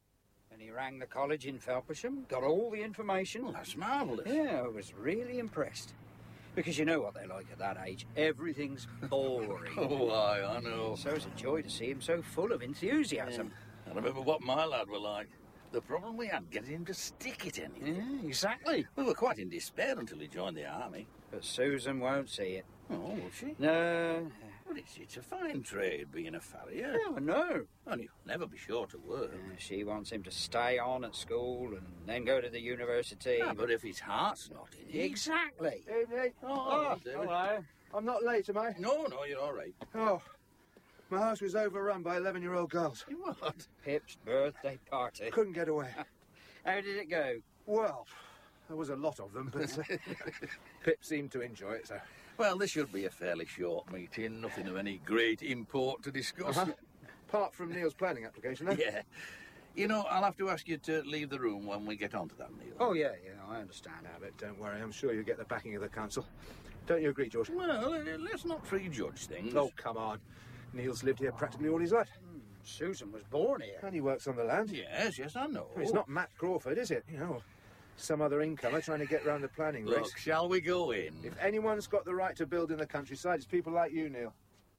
And he rang the college in Felpersham, got all the information. Well, that's marvellous. Yeah, I was really impressed. Because you know what they're like at that age. Everything's boring. Oh, aye, I know. So it's a joy to see him so full of enthusiasm. Yeah. I remember what my lad were like. The problem we had getting him to stick it anything. Yeah, exactly. We were quite in despair until he joined the army. But Susan won't see it. Oh, will she? No. Well, it's, it's a fine trade being a farrier. Yeah, I know. And you'll never be sure to work. Yeah, she wants him to stay on at school and then go to the university. Ah, but if his heart's not in it... Exactly. Evening. Oh, oh hello. I'm not late, am I? No, no, you're all right. Oh, my house was overrun by eleven-year-old girls. What? Pip's birthday party. Couldn't get away. How did it go? Well, there was a lot of them, but uh, Pip seemed to enjoy it, so... Well, this should be a fairly short meeting. Nothing of any great import to discuss. Uh-huh. Apart from Neil's planning application, though. Yeah. You know, I'll have to ask you to leave the room when we get onto that, Neil. Oh, yeah, yeah, I understand. No, but don't worry, I'm sure you'll get the backing of the council. Don't you agree, George? Well, let's not prejudge things. Oh, come on. Neil's lived here practically all his life. Hmm. Susan was born here. And he works on the land. Yes, yes, I know. Well, it's not Matt Crawford, is it? You know, some other incomer trying to get round the planning race. Look, shall we go in? If anyone's got the right to build in the countryside, it's people like you, Neil.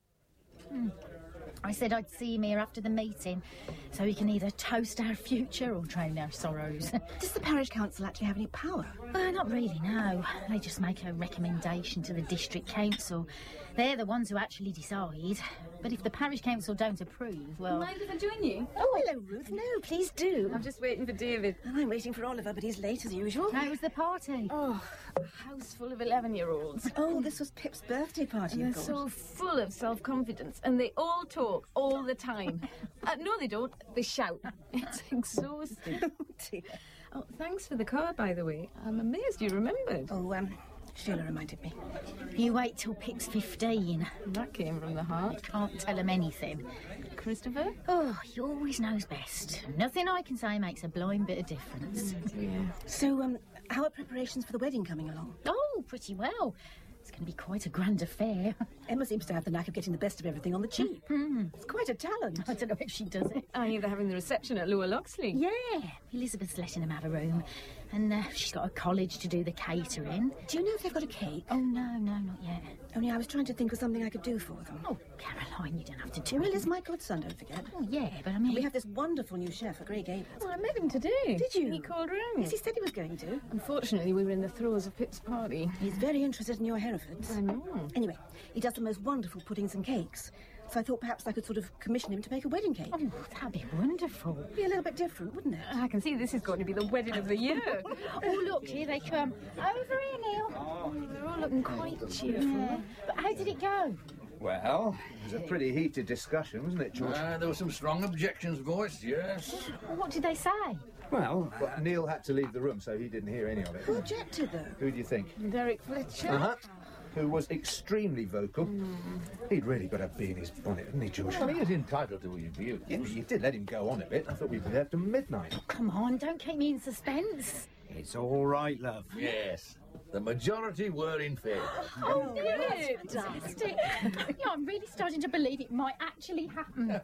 Hmm. I said I'd see him here after the meeting, so we can either toast our future or drown our sorrows. Does the parish council actually have any power? Uh, not really, no. They just make a recommendation to the district council. They're the ones who actually decide. But if the parish council don't approve, well... Mind if I join you? Oh, hello, Ruth. No, please do. I'm just waiting for David. And I'm waiting for Oliver, but he's late as usual. How was the party? Oh, a house full of eleven-year-olds. Oh, this was Pip's birthday party, And of they're course. so full of self-confidence, and they all talk all the time. uh, no, they don't. They shout. It's exhausting. Oh, dear. Oh, thanks for the card, by the way. I'm amazed you remembered. Oh, um, Sheila reminded me. You wait till Pip's fifteen. That came from the heart. Can't tell him anything. Christopher? Oh, he always knows best. Nothing I can say makes a blind bit of difference. Yeah. So, um, how are preparations for the wedding coming along? Oh, pretty well. It's going to be quite a grand affair. Emma seems to have the knack of getting the best of everything on the cheap. Mm. It's quite a talent. I don't know if she does it. Are you having the reception at Lower Loxley? Yeah. Elizabeth's letting him have a room. And uh, she's got a college to do the catering. Do you know if they've got a cake? Oh, no, no, not yet. Only I was trying to think of something I could do for them. Oh, Caroline, you don't have to do Well, it. it's my godson, don't forget. Oh, yeah, but I mean... We have this wonderful new chef, Grey Gables. Well, I met him today. Did you? He called round. Yes, he said he was going to. Unfortunately, we were in the throes of Pip's party. He's very interested in your Herefords. I know. Anyway, he does the most wonderful puddings and cakes. So I thought perhaps I could sort of commission him to make a wedding cake. Oh, that'd be wonderful. Be a little bit different, wouldn't it? I can see this is going to be the wedding of the year. Oh, look, here they come. Over here, Neil. Oh, they're all looking quite cheerful. Yeah. But how did it go? Well, It was a pretty heated discussion, wasn't it, George? uh, there were some strong objections voiced, yes. What did they say? Well, well, Neil had to leave the room, so he didn't hear any of it. Who objected, though? Who do you think? Derek Fletcher. Uh-huh. Who was extremely vocal. Mm. He'd really got a bee in his bonnet, hadn't he, George? Well, he is entitled to his view. Yeah, but you did let him go on a bit. I thought we'd be there till midnight. Oh, come on, don't keep me in suspense. It's all right, love. Yes. The majority were in favour. Oh, that's fantastic. Yeah, I'm really starting to believe it might actually happen.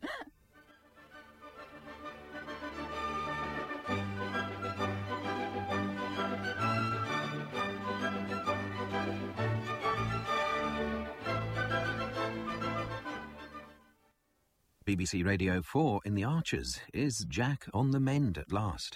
B B C Radio four in The Archers. Is Jack on the mend at last?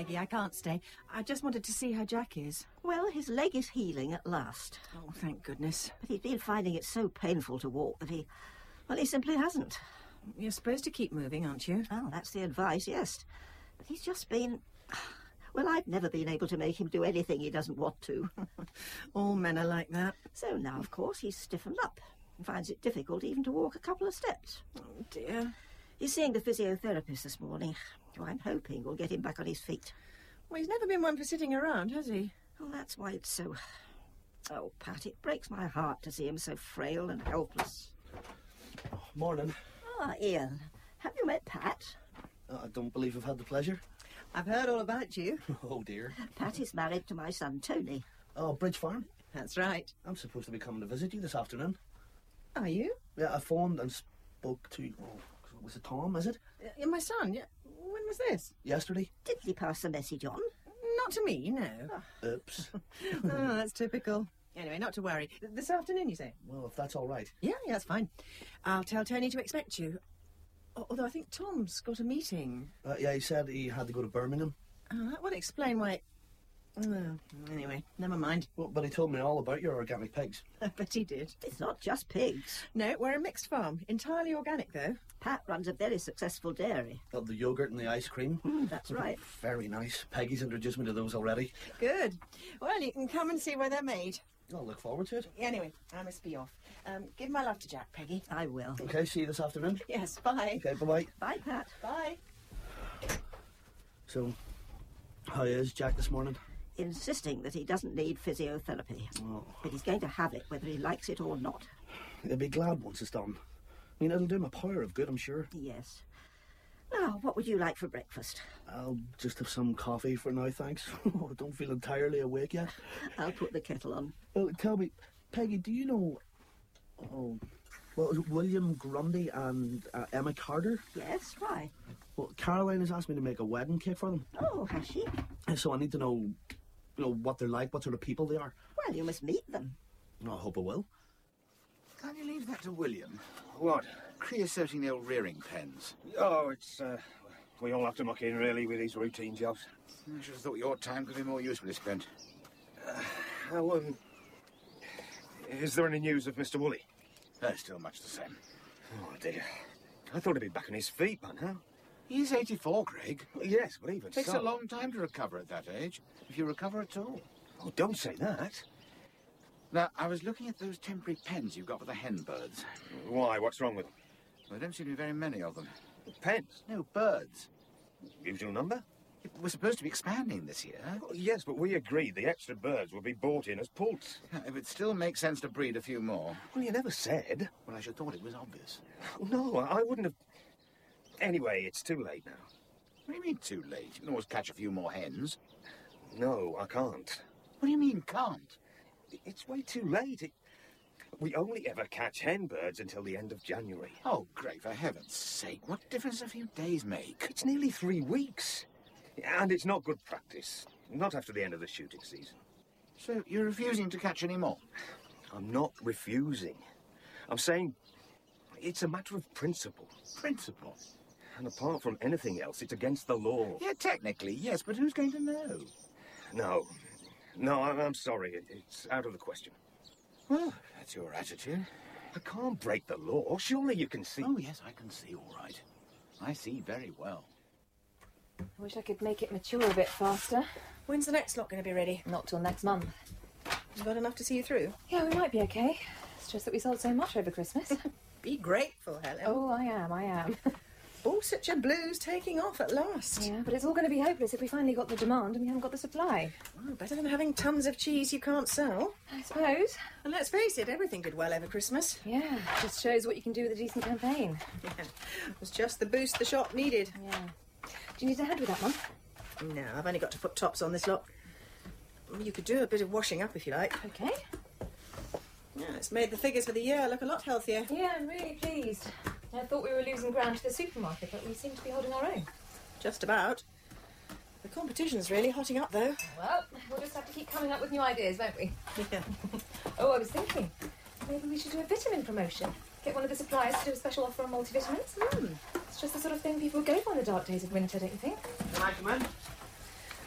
Peggy. I can't stay. I just wanted to see how Jack is. Well, his leg is healing at last. Oh, thank goodness. But he's been finding it so painful to walk that he... Well, he simply hasn't. You're supposed to keep moving, aren't you? Well, that's the advice, yes. But he's just been... Well, I've never been able to make him do anything he doesn't want to. All men are like that. So now, of course, he's stiffened up and finds it difficult even to walk a couple of steps. Oh, dear. He's seeing the physiotherapist this morning, who I'm hoping will get him back on his feet. Well, he's never been one for sitting around, has he? Well, that's why it's so... Oh, Pat, it breaks my heart to see him so frail and helpless. Morning. Ah, Ian. Have you met Pat? Uh, I don't believe I've had the pleasure. I've heard all about you. Oh, dear. Pat is married to my son, Tony. Oh, Bridge Farm? That's right. I'm supposed to be coming to visit you this afternoon. Are you? Yeah, I phoned and spoke to... Oh, was it Tom, is it? Uh, my son, yeah. When was this? Yesterday. Did he pass the message on? Not to me, no. Oops. Oh, that's typical. Anyway, not to worry. This afternoon, you say? Well, if that's all right. Yeah, yeah, that's fine. I'll tell Tony to expect you. Although I think Tom's got a meeting. Uh, yeah, he said he had to go to Birmingham. Oh, that would explain why... Oh, anyway, never mind. Well, but he told me all about your organic pigs. I bet he did. It's not just pigs. No, we're a mixed farm. Entirely organic, though. Pat runs a very successful dairy. Oh, the yoghurt and the ice cream. Mm, that's right. Very nice. Peggy's introduced me to those already. Good. Well, you can come and see where they're made. I'll look forward to it. Anyway, I must be off. Um, give my love to Jack, Peggy. I will. Okay, see you this afternoon. Yes, bye. Okay, bye-bye. Bye, Pat. Bye. So, how is Jack this morning? Insisting that he doesn't need physiotherapy. Oh. But he's going to have it, whether he likes it or not. He'll be glad once it's done. I mean, it'll do him a power of good, I'm sure. Yes. Now, what would you like for breakfast? I'll just have some coffee for now, thanks. I don't feel entirely awake yet. I'll put the kettle on. Oh, tell me, Peggy, do you know... Oh, well, is it William Grundy and uh, Emma Carter? Yes, why? Well, Caroline has asked me to make a wedding cake for them. Oh, has she? And so I need to know, you know, what they're like, what sort of people they are. Well, you must meet them. I hope I will. Can you leave that to William? What? Creosoting the old rearing pens. Oh, it's, uh... we all have to muck in, really, with these routine jobs. I should have thought your time could be more usefully spent. Uh, how, um... Is there any news of Mister Woolley? Uh, still much the same. Oh, dear. I thought he'd be back on his feet by now. He's eighty-four, Craig. Yes, but even It takes so... a long time to recover at that age, if you recover at all. Oh, don't say that. Now, I was looking at those temporary pens you've got for the hen birds. Why? What's wrong with them? Well, there don't seem to be very many of them. Pens? No, birds. Usual number? We're supposed to be expanding this year. Well, yes, but we agreed the extra birds would be bought in as poults. It would still make sense to breed a few more. Well, you never said. Well, I should have thought it was obvious. No, I wouldn't have... Anyway, it's too late now. What do you mean, too late? You can always catch a few more hens. No, I can't. What do you mean, can't? It's way too late. It... We only ever catch hen birds until the end of January. Oh, great, for heaven's sake. What difference a few days make? It's nearly three weeks. And it's not good practice. Not after the end of the shooting season. So you're refusing to catch any more? I'm not refusing. I'm saying it's a matter of principle. Principle? And apart from anything else, it's against the law. Yeah, technically, yes, but who's going to know? No. No, I'm, I'm sorry. It, it's out of the question. Well, that's your attitude. I can't break the law. Surely you can see... Oh, yes, I can see all right. I see very well. I wish I could make it mature a bit faster. When's the next lot going to be ready? Not till next month. You got enough to see you through? Yeah, we might be okay. It's just that we sold so much over Christmas. Be grateful, Helen. Oh, I am, I am. Oh, such a blues taking off at last. Yeah, but it's all going to be hopeless if we finally got the demand and we haven't got the supply. Well, better than having tons of cheese you can't sell. I suppose. And let's face it, everything did well over Christmas. Yeah, just shows what you can do with a decent campaign. Yeah, it was just the boost the shop needed. Yeah. Do you need a head with that one? No, I've only got to put tops on this lot. You could do a bit of washing up if you like. Okay. Yeah, it's made the figures for the year look a lot healthier. Yeah, I'm really pleased. I thought we were losing ground to the supermarket, but we seem to be holding our own. Just about. The competition's really hotting up, though. Well, we'll just have to keep coming up with new ideas, won't we? Yeah. Oh, I was thinking, maybe we should do a vitamin promotion. Get one of the suppliers to do a special offer on multivitamins. Mm. It's just the sort of thing people would go for in the dark days of winter, don't you think? Can I come in?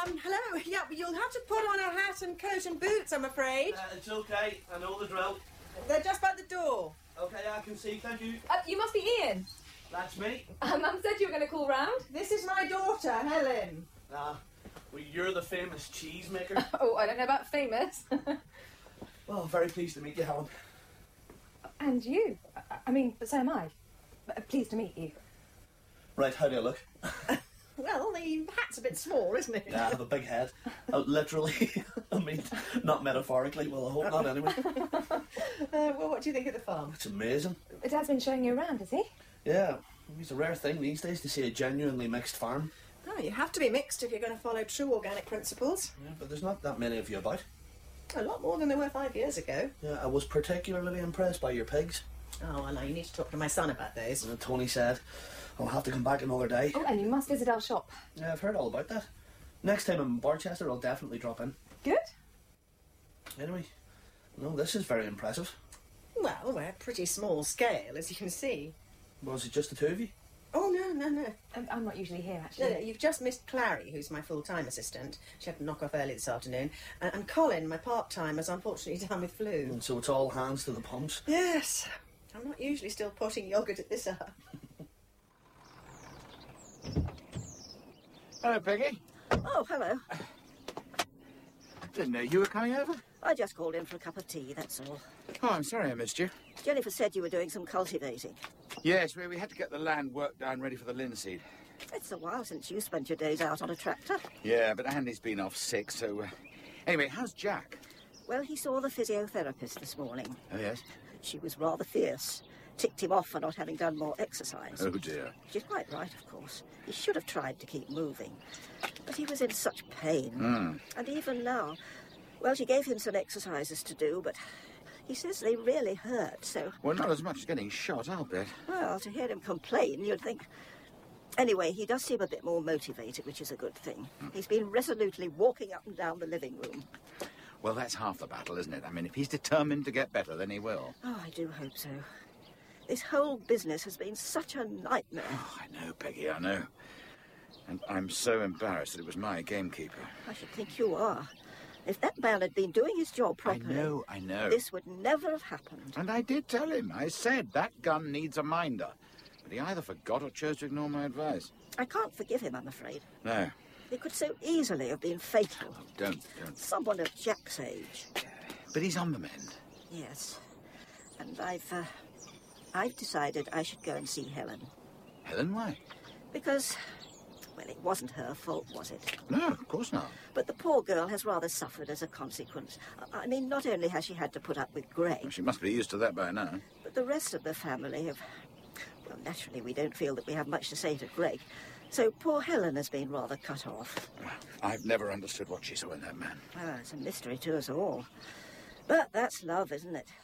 Um, hello. Yeah, but you'll have to put on a hat and coat and boots, I'm afraid. Uh, it's okay. I know the drill. They're just by the door. Okay, I can see. Thank you. Uh, you must be Ian. That's me. Uh, Mum said you were going to call round. This is my daughter, Helen. Ah, well, you're the famous cheesemaker. Oh, I don't know about famous. Well, very pleased to meet you, Helen. And you. I, I mean, so am I. Uh, Pleased to meet you. Right, how do I look? Well, the hat's a bit small, isn't it? Yeah, I have a big head. Uh, literally. I mean, not metaphorically. Well, I hope not anyway. Uh, well, what do you think of the farm? It's amazing. Dad's been showing you around, has he? Yeah, it's a rare thing these days to see a genuinely mixed farm. Oh, you have to be mixed if you're going to follow true organic principles. Yeah, but there's not that many of you about. A lot more than there were five years ago. Yeah, I was particularly impressed by your pigs. Oh, well, now you need to talk to my son about those. And Tony said, I'll have to come back another day. Oh, and you must visit our shop. Yeah, I've heard all about that. Next time I'm in Barchester, I'll definitely drop in. Good. Anyway, no, this is very impressive. Well, we're a pretty small scale, as you can see. Was it just the two of you? Oh, no, no, no. I'm, I'm not usually here, actually. No, no, you've just missed Clary, who's my full-time assistant. She had to knock off early this afternoon. And, and Colin, my part-time, is unfortunately down with flu. And so it's all hands to the pumps? Yes. I'm not usually still potting yoghurt at this hour. Hello, Peggy. Oh, hello. Didn't know you were coming over. I just called in for a cup of tea, that's all. Oh, I'm sorry I missed you. Jennifer said you were doing some cultivating. Yes, we, we had to get the land worked down ready for the linseed. It's a while since you spent your days out on a tractor. Yeah, but Andy's been off sick, so... Uh... Anyway, how's Jack? Well, he saw the physiotherapist this morning. Oh, yes? She was rather fierce. Ticked him off for not having done more exercise. Oh, dear. She's quite right, of course. He should have tried to keep moving. But he was in such pain. Mm. And even now... Well, she gave him some exercises to do, but he says they really hurt, so... Well, not as much as getting shot, I'll bet. Well, to hear him complain, you'd think... Anyway, he does seem a bit more motivated, which is a good thing. Mm. He's been resolutely walking up and down the living room. Well, that's half the battle, isn't it? I mean, if he's determined to get better, then he will. Oh, I do hope so. This whole business has been such a nightmare. Oh, I know, Peggy, I know. And I'm so embarrassed that it was my gamekeeper. I should think you are. If that man had been doing his job properly... I know, I know. This would never have happened. And I did tell him. I said, that gun needs a minder. But he either forgot or chose to ignore my advice. I can't forgive him, I'm afraid. No. It could so easily have been fatal. Oh, don't, don't. Someone of Jack's age. But he's on the mend. Yes. And I've, uh, I've decided I should go and see Helen. Helen, why? Because, well, it wasn't her fault, was it? No, of course not. But the poor girl has rather suffered as a consequence. I mean, not only has she had to put up with Greg... Well, she must be used to that by now. But the rest of the family have... Well, naturally, we don't feel that we have much to say to Greg. So poor Helen has been rather cut off. I've never understood what she saw in that man. Well, it's a mystery to us all. But that's love, isn't it?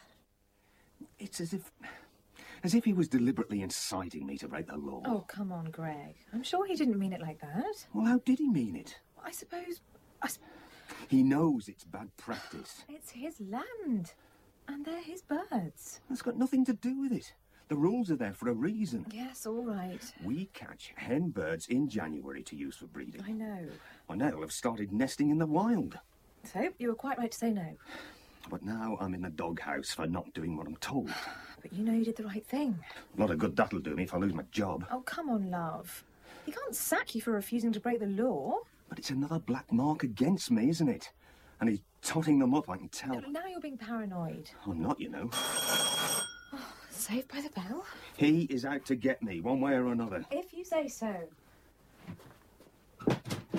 It's as if... as if he was deliberately inciting me to break the law. Oh, come on, Greg. I'm sure he didn't mean it like that. Well, how did he mean it? I suppose... I sp- He knows it's bad practice. It's his land. And they're his birds. That's got nothing to do with it. The rules are there for a reason. Yes, all right. We catch hen birds in January to use for breeding. I know. By now they'll have started nesting in the wild. So, you were quite right to say no. But now I'm in the doghouse for not doing what I'm told. But you know you did the right thing. A lot of good that'll do me if I lose my job. Oh, come on, love. He can't sack you for refusing to break the law. But it's another black mark against me, isn't it? And he's totting them up, I can tell. Now you're being paranoid. I'm not, you know. Saved by the bell? He is out to get me, one way or another. If you say so. Oh,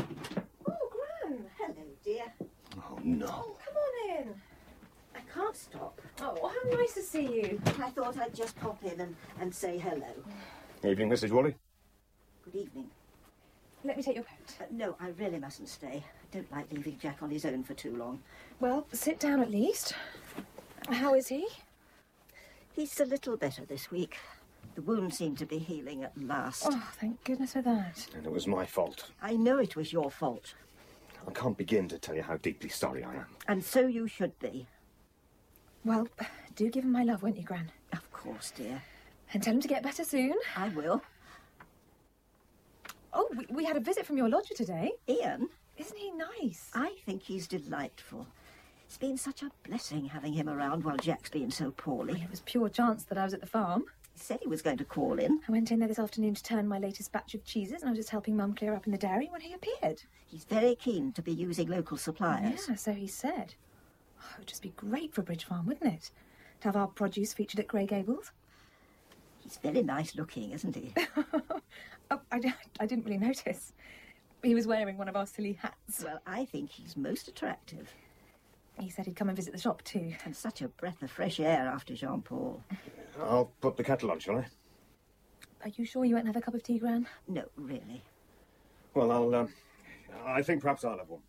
Gran. Hello, dear. Oh, no. Oh, come on in. I can't stop. Oh, how nice to see you. I thought I'd just pop in and, and say hello. Evening, Missus Wally. Good evening. Let me take your coat. Uh, no, I really mustn't stay. I don't like leaving Jack on his own for too long. Well, sit down at least. How is he? He's a little better this week. The wound seemed to be healing at last. Oh, thank goodness for that. And it was my fault. I know it was your fault. I can't begin to tell you how deeply sorry I am. And so you should be. Well, do give him my love, won't you, Gran? Of course, dear. And tell him to get better soon. I will. Oh, we, we had a visit from your lodger today. Ian? Isn't he nice? I think he's delightful. It's been such a blessing having him around while Jack's been so poorly. It was pure chance that I was at the farm. He said he was going to call in. I went in there this afternoon to turn my latest batch of cheeses, and I was just helping Mum clear up in the dairy when he appeared. He's very keen to be using local suppliers. Yeah, so he said. Oh, it would just be great for Bridge Farm, wouldn't it? To have our produce featured at Grey Gables. He's very nice looking, isn't he? oh, I, I didn't really notice. He was wearing one of our silly hats. Well, I think he's most attractive. He said he'd come and visit the shop too. And such a breath of fresh air after Jean-Paul. I'll put the kettle on, shall I? Are you sure you won't have a cup of tea, Gran? No, really. Well, I'll, um, I think perhaps I'll have one.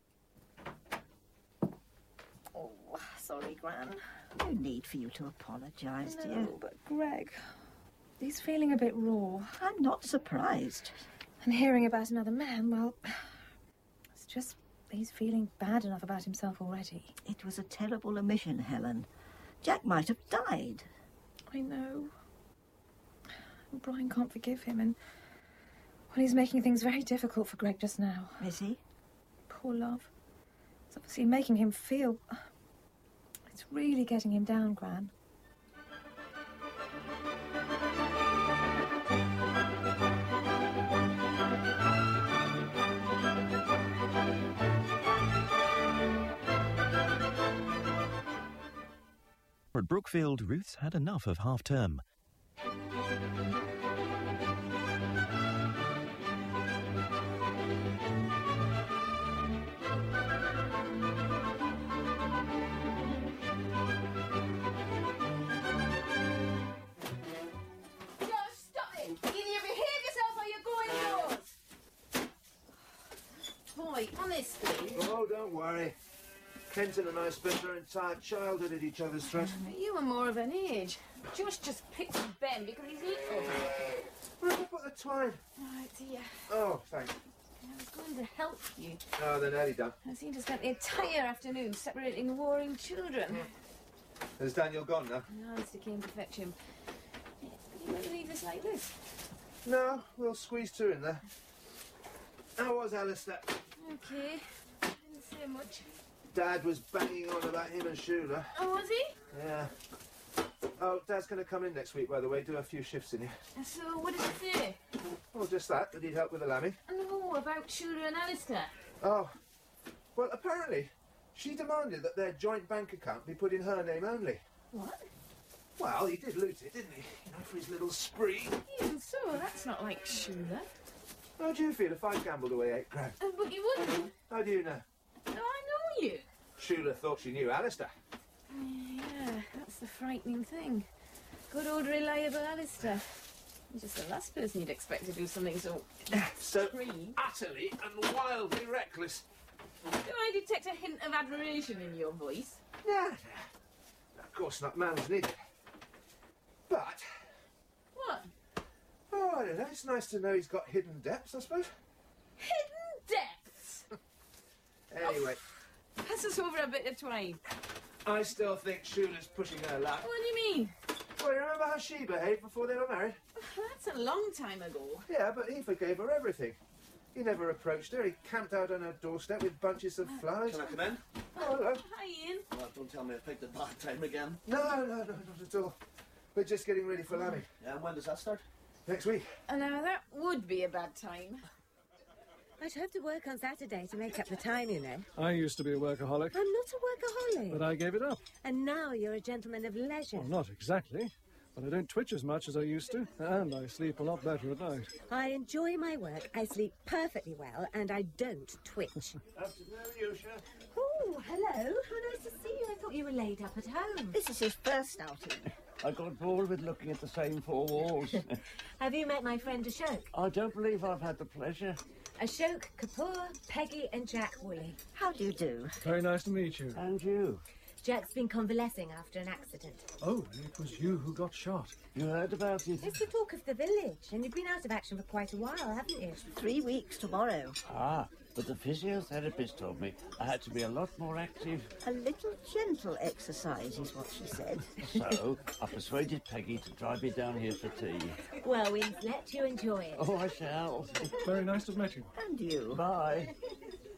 Oh, sorry, Gran. No need for you to apologise, no, dear. but Greg, he's feeling a bit raw. I'm not surprised. And hearing about another man, well, it's just he's feeling bad enough about himself already. It was a terrible omission, Helen. Jack might have died. I know. And Brian can't forgive him, and well, he's making things very difficult for Greg just now. Is he? Poor love. It's obviously making him feel... It's really getting him down, Gran. At Brookfield, Ruth's had enough of half-term. Honestly. Oh, don't worry. Kenton and I spent our entire childhood at each other's throats. You were more of an age. Josh just picked on Ben because he's little. Where did I put the twine? Right here. Oh, thanks. I was going to help you. Oh, they're nearly done. I seem to spend the entire afternoon separating warring children. Has Daniel gone now? No, Alistair came to fetch him. You won't leave this like this. No, we'll squeeze two in there. How was Alistair? Okay. Didn't say much. Dad was banging on about him and Shula. Oh, was he? Yeah. Oh, Dad's going to come in next week, by the way, do a few shifts in here. So, what did he say? Oh, just that, that he'd help with the lambing. No, about Shula and Alistair. Oh. Well, apparently, she demanded that their joint bank account be put in her name only. What? Well, he did loot it, didn't he? You know, for his little spree. Even so, that's not like Shula. How do you feel if I gambled away eight grand? Uh, but you wouldn't. How do you know? No, I know you. Shula thought she knew Alistair. Yeah, that's the frightening thing. Good old reliable Alistair. He's just the last person you'd expect to do something so... so extreme. Utterly and wildly reckless. Do I detect a hint of admiration in your voice? No, no. Of course not, man's needed. But... What? Oh, I don't know. It's nice to know he's got hidden depths, I suppose. Hidden depths? Anyway. Oh, pass us over a bit of twine. I still think Shula's pushing her luck. What do you mean? Well, you remember how she behaved before they were married? That's a long time ago. Yeah, but he forgave her everything. He never approached her. He camped out on her doorstep with bunches of flowers. Can I come in? Oh, hello. Hi, Ian. Well, don't tell me I picked a bad time again. No, no, no, not at all. We're just getting ready for lambing. Yeah, and when does that start? Next week. Uh, now, that would be a bad time. I'd have to work on Saturday to make up the time, you know. I used to be a workaholic. I'm not a workaholic. But I gave it up. And now you're a gentleman of leisure. Well, not exactly. But I don't twitch as much as I used to. And I sleep a lot better at night. I enjoy my work, I sleep perfectly well, and I don't twitch. Afternoon, Yusha. Oh, hello. How nice to see you. I thought you were laid up at home. This is his first outing. I got bored with looking at the same four walls. Have you met my friend Ashok? I don't believe I've had the pleasure. Ashok, Kapoor, Peggy and Jack Woolley. How do you do? Very nice to meet you. And you. Jack's been convalescing after an accident. Oh, it was you who got shot. You heard about it? It's the talk of the village, and you've been out of action for quite a while, haven't you? Three weeks tomorrow. Ah, but the physiotherapist told me I had to be a lot more active. A little gentle exercise is what she said. So, I persuaded Peggy to drive me down here for tea. Well, we'll let you enjoy it. Oh, I shall. Very nice to have met you. And you. Bye.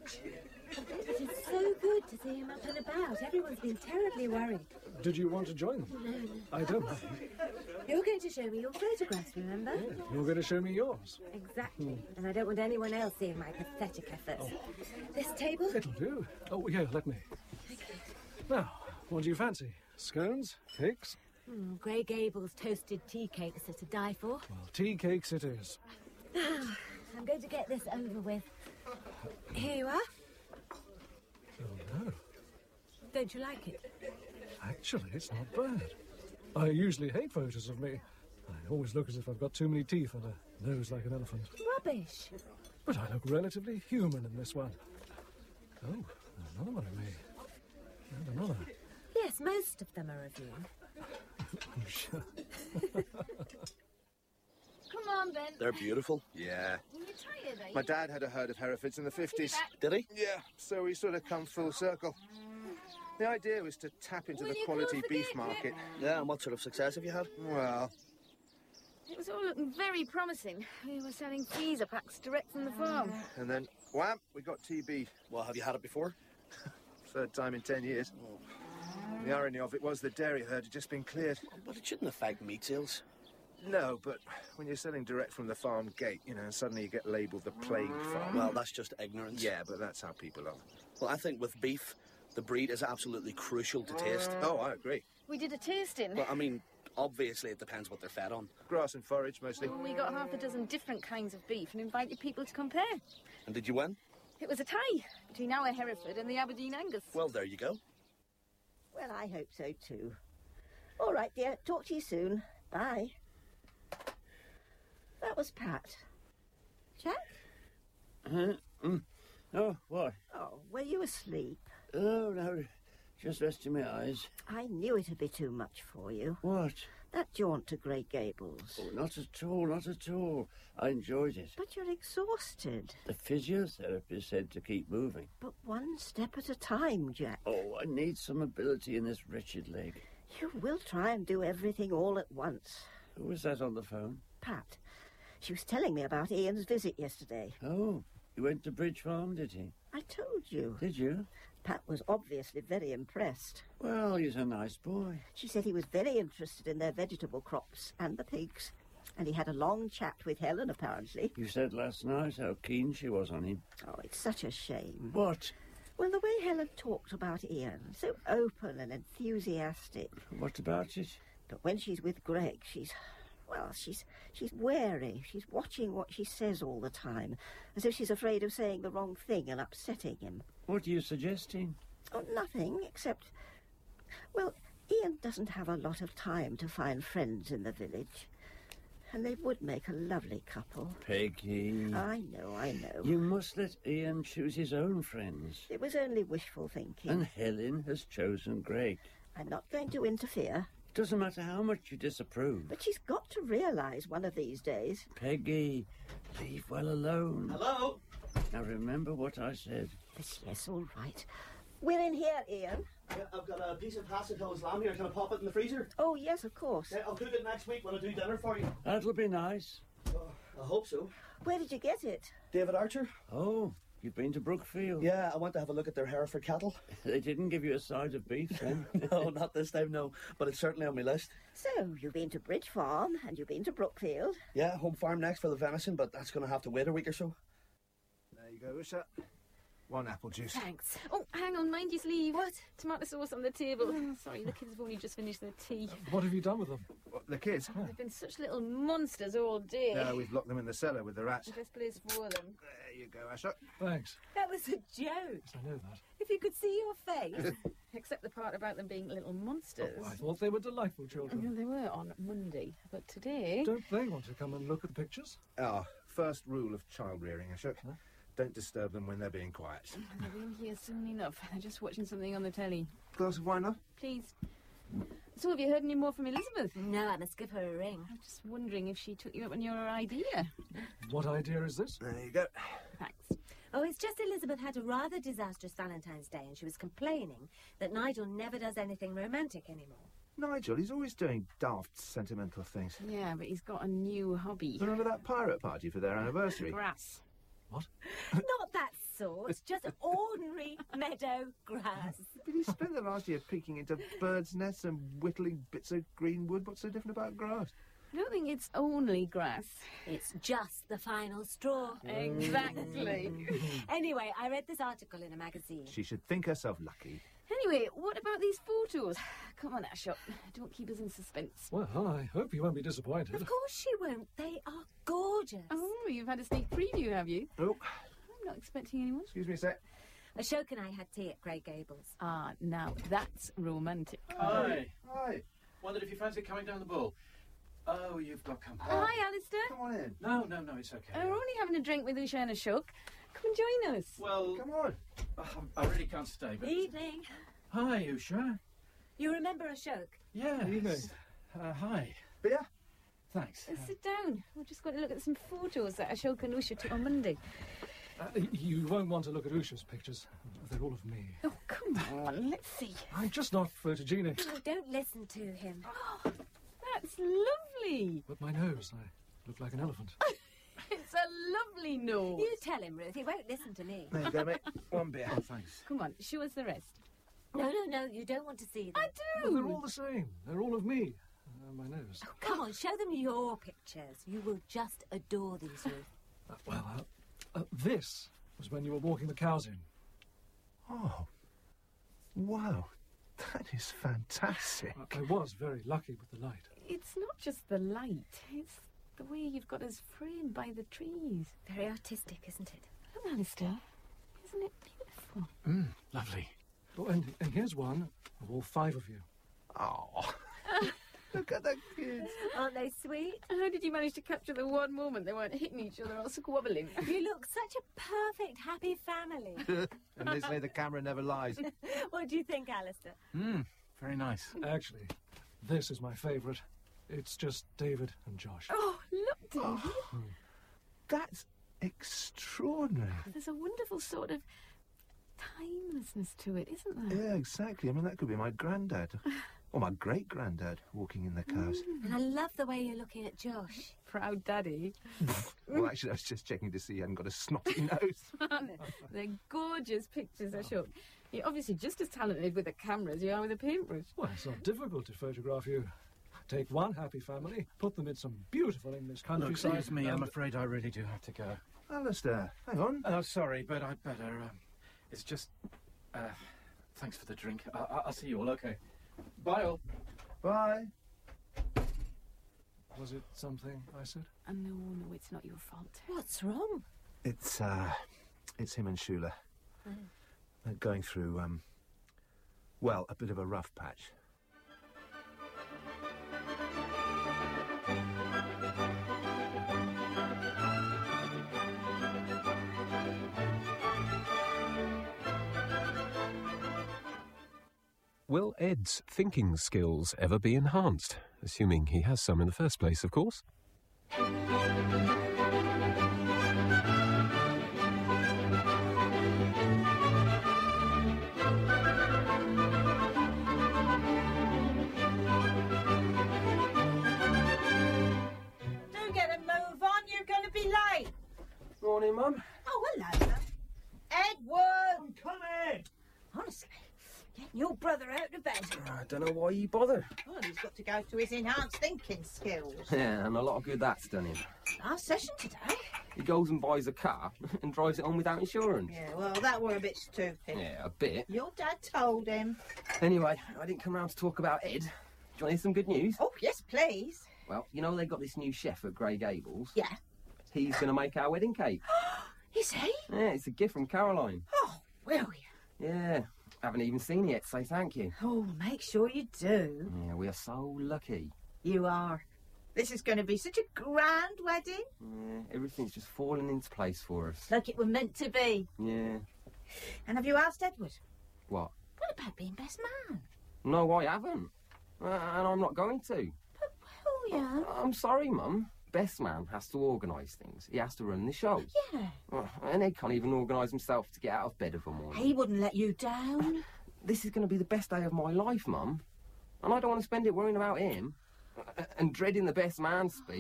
It is so good to see him up and about. Everyone's been terribly worried. Did you want to join them? No, no. I don't mind. You're going to show me your photographs, remember? Yeah, you're going to show me yours. Exactly. Hmm. And I don't want anyone else seeing my pathetic efforts. Oh. This table? It'll do. Oh, yeah, let me. Now, what do you fancy? Scones? Cakes? Mm, Grey Gables toasted tea cakes are to die for. Well, tea cakes it is. I'm going to get this over with. Here you are. Oh, no. Don't you like it? Actually, it's not bad. I usually hate photos of me. I always look as if I've got too many teeth and a nose like an elephant. Rubbish. But I look relatively human in this one. Oh, there's another one of me. And another. Yes, most of them are of you. You sure? Come on, Ben. They're beautiful. Yeah. You're tired, are you? My dad had a herd of Herefords in the fifties. Did he? Yeah, so we sort of come full circle. The idea was to tap into Will the you quality close the beef gate, market. Yeah, and what sort of success have you had? Well, It was all looking very promising. We were selling freezer packs direct from the farm. and then, wham, we got T B. Well, have you had it before? Third time in ten years. The irony of it was the dairy herd had just been cleared. But it shouldn't affect meat sales. No, but when you're selling direct from the farm gate, you know, and suddenly you get labelled the plague farm. Well, that's just ignorance. Yeah, but that's how people are. Well, I think with beef, the breed is absolutely crucial to taste. Oh, I agree. We did a tasting. But, I mean, obviously it depends what they're fed on. Grass and forage, mostly. We got half a dozen different kinds of beef and invited people to compare. And did you win? It was a tie between our Hereford and the Aberdeen Angus. Well, there you go. Well, I hope so too. All right, dear. Talk to you soon. Bye. That was Pat. Jack? Huh? Mm. Oh, what? Oh, were you asleep? Oh, no, just resting my eyes. I knew it'd be too much for you. What? That jaunt to Grey Gables. Oh, not at all, not at all. I enjoyed it. But you're exhausted. The physiotherapist said to keep moving. But one step at a time, Jack. Oh, I need some ability in this wretched leg. You will try and do everything all at once. Who was that on the phone? Pat. She was telling me about Ian's visit yesterday. Oh, he went to Bridge Farm, did he? I told you. Did you? Pat was obviously very impressed. Well, he's a nice boy. She said he was very interested in their vegetable crops and the pigs. And he had a long chat with Helen, apparently. You said last night how keen she was on him. Oh, it's such a shame. What? Well, the way Helen talked about Ian, so open and enthusiastic. What about it? But when she's with Greg, she's... Well, she's she's wary. She's watching what she says all the time, as if she's afraid of saying the wrong thing and upsetting him. What are you suggesting? Oh, nothing, except... Well, Ian doesn't have a lot of time to find friends in the village. And they would make a lovely couple. Peggy. I know, I know. You must let Ian choose his own friends. It was only wishful thinking. And Helen has chosen Greg. I'm not going to interfere. Doesn't matter how much you disapprove. But she's got to realise one of these days. Peggy, leave well alone. Hello? Now remember what I said. Yes, yes, all right. We're in here, Ian. Yeah, I've got a piece of Hasselt Hills lamb here. Can I pop it in the freezer? Oh, yes, of course. Yeah, I'll cook it next week when I do dinner for you. That'll be nice. Oh, I hope so. Where did you get it? David Archer? Oh, you've been to Brookfield? Yeah, I went to have a look at their Hereford cattle. They didn't give you a side of beef then? No, not this time, no. But it's certainly on my list. So, you've been to Bridge Farm and you've been to Brookfield. Yeah, home farm next for the venison, but that's going to have to wait a week or so. There you go, Usha. One apple juice. Thanks. Oh, hang on, mind your sleeve. What? Tomato sauce on the table. Oh, sorry, the kids have only just finished their tea. What have you done with them? What, the kids? Oh. They've been such little monsters all day. No, we've locked them in the cellar with the rats. The best place for them. There you go, Asha. Thanks. That was a joke. Yes, I know that. If you could see your face. Except the part about them being little monsters. Oh, I thought they were delightful children. Yeah, they were on Monday, but today... Don't they want to come and look at the pictures? Ah, first rule of child rearing, Ashok. Huh? Don't disturb them when they're being quiet. They've been here soon enough. They're just watching something on the telly. Glass of wine, love? Please. So, have you heard any more from Elizabeth? No, I must give her a ring. I'm just wondering if she took you up on your idea. What idea is this? There you go. Thanks. Oh, it's just Elizabeth had a rather disastrous Valentine's Day and she was complaining that Nigel never does anything romantic anymore. Nigel, he's always doing daft, sentimental things. Yeah, but he's got a new hobby. Remember that pirate party for their anniversary? Grass. What? Not that sorts, just ordinary meadow grass. But he spent the last year peeking into birds' nests and whittling bits of green wood. What's so different about grass? I don't think it's only grass. It's just the final straw. Exactly. Anyway, I read this article in a magazine. She should think herself lucky. Anyway, what about these photos? Come on, Ashok. Don't keep us in suspense. Well, I hope you won't be disappointed. Of course she won't. They are gorgeous. Oh, you've had a sneak preview, have you? Oh. I'm not expecting anyone. Excuse me a sec. Ashok and I had tea at Grey Gables. Ah, now that's romantic. Hi. Hi. Wondered if you fancy coming down the ball. Oh, you've got company. Oh, hi, Alistair. Come on in. No, no, no, it's okay. Uh, we're only having a drink with Usha and Ashok. Come and join us. Well, come on. Uh, I really can't stay, but... Evening. Hi, Usha. You remember Ashok? Yes. Evening. Uh, hi. Beer? Thanks. Uh, sit down. We're just going to look at some photos that Ashok and Usha took on Monday. Uh, you won't want to look at Usha's pictures. They're all of me. Oh, come on. Let's see. I'm just not photogenic. Oh, don't listen to him. Oh, that's lovely. But my nose, I look like an elephant. It's a lovely nose. You tell him, Ruth. He won't listen to me. There you go, mate. One beer. Oh, thanks. Come on, show us the rest. No, no, no. You don't want to see them. I do. Well, they're all the same. They're all of me. Uh, my nose. Oh, come on, show them your pictures. You will just adore these, Ruth. Uh, well, uh, uh, this was when you were walking the cows in. Oh. Wow. That is fantastic. I, I was very lucky with the light. It's not just the light. It's the way you've got us framed by the trees. Very artistic, isn't it? Look, Alistair. Isn't it beautiful? Mm, lovely. Oh, and, and here's one of all five of you. Oh. Look at the kids. Aren't they sweet? How did you manage to capture the one moment they weren't hitting each other or squabbling? You look such a perfect, happy family. And they say the camera never lies. What do you think, Alistair? Mm, very nice. Actually, this is my favourite. It's just David and Josh. Oh, look, David. Oh, that's extraordinary. There's a wonderful sort of timelessness to it, isn't there? Yeah, exactly. I mean, that could be my granddad. Or my great-granddad walking in the cows. Mm. And I love the way you're looking at Josh. Proud daddy. Well, actually, I was just checking to see he hadn't got a snotty nose. They're gorgeous pictures, Ashok. You're obviously just as talented with a camera as you are with a paintbrush. Well, it's not difficult to photograph you. Take one happy family, put them in some beautiful English Look, countryside. excuse me, and- I'm afraid I really do have to go. Alistair, hang on. Oh, sorry, but I'd better... Um, it's just... Uh, thanks for the drink. I- I- I'll see you all, OK. Bye, all. Bye. Was it something I said? Uh, no, no, it's not your fault. What's wrong? It's, uh, it's him and Shula. Oh. They're going through, um, well, a bit of a rough patch. Will Ed's thinking skills ever be enhanced? Assuming he has some in the first place, of course. Do get a move on, you're going to be late. Morning, Mum. Oh, hello. Edward! I'm coming! Honestly, getting your brother out of bed. I don't know why you bother. Well, he's got to go to his enhanced thinking skills. Yeah, and a lot of good that's done him. Last session today. He goes and buys a car and drives it on without insurance. Yeah, well, that were a bit stupid. Yeah, a bit. Your dad told him. Anyway, I didn't come round to talk about Ed. Do you want to hear some good news? Oh, yes, please. Well, you know they got this new chef at Grey Gables? Yeah. He's going to make our wedding cake. Is he? Yeah, it's a gift from Caroline. Oh, will you? Yeah. Haven't even seen it yet to say thank you. Oh, make sure you do. Yeah, we are so lucky. You are. This is going to be such a grand wedding. Yeah, everything's just falling into place for us. Like it were meant to be. Yeah. And have you asked Edward? What? What about being best man? No, I haven't. Uh, and I'm not going to. Oh, yeah. I'm sorry, Mum. Best man has to organise things. He has to run the show. Yeah. Uh, and Ed can't even organise himself to get out of bed of a morning. He wouldn't let you down. This is going to be the best day of my life, Mum. And I don't want to spend it worrying about him uh, and dreading the best man speech.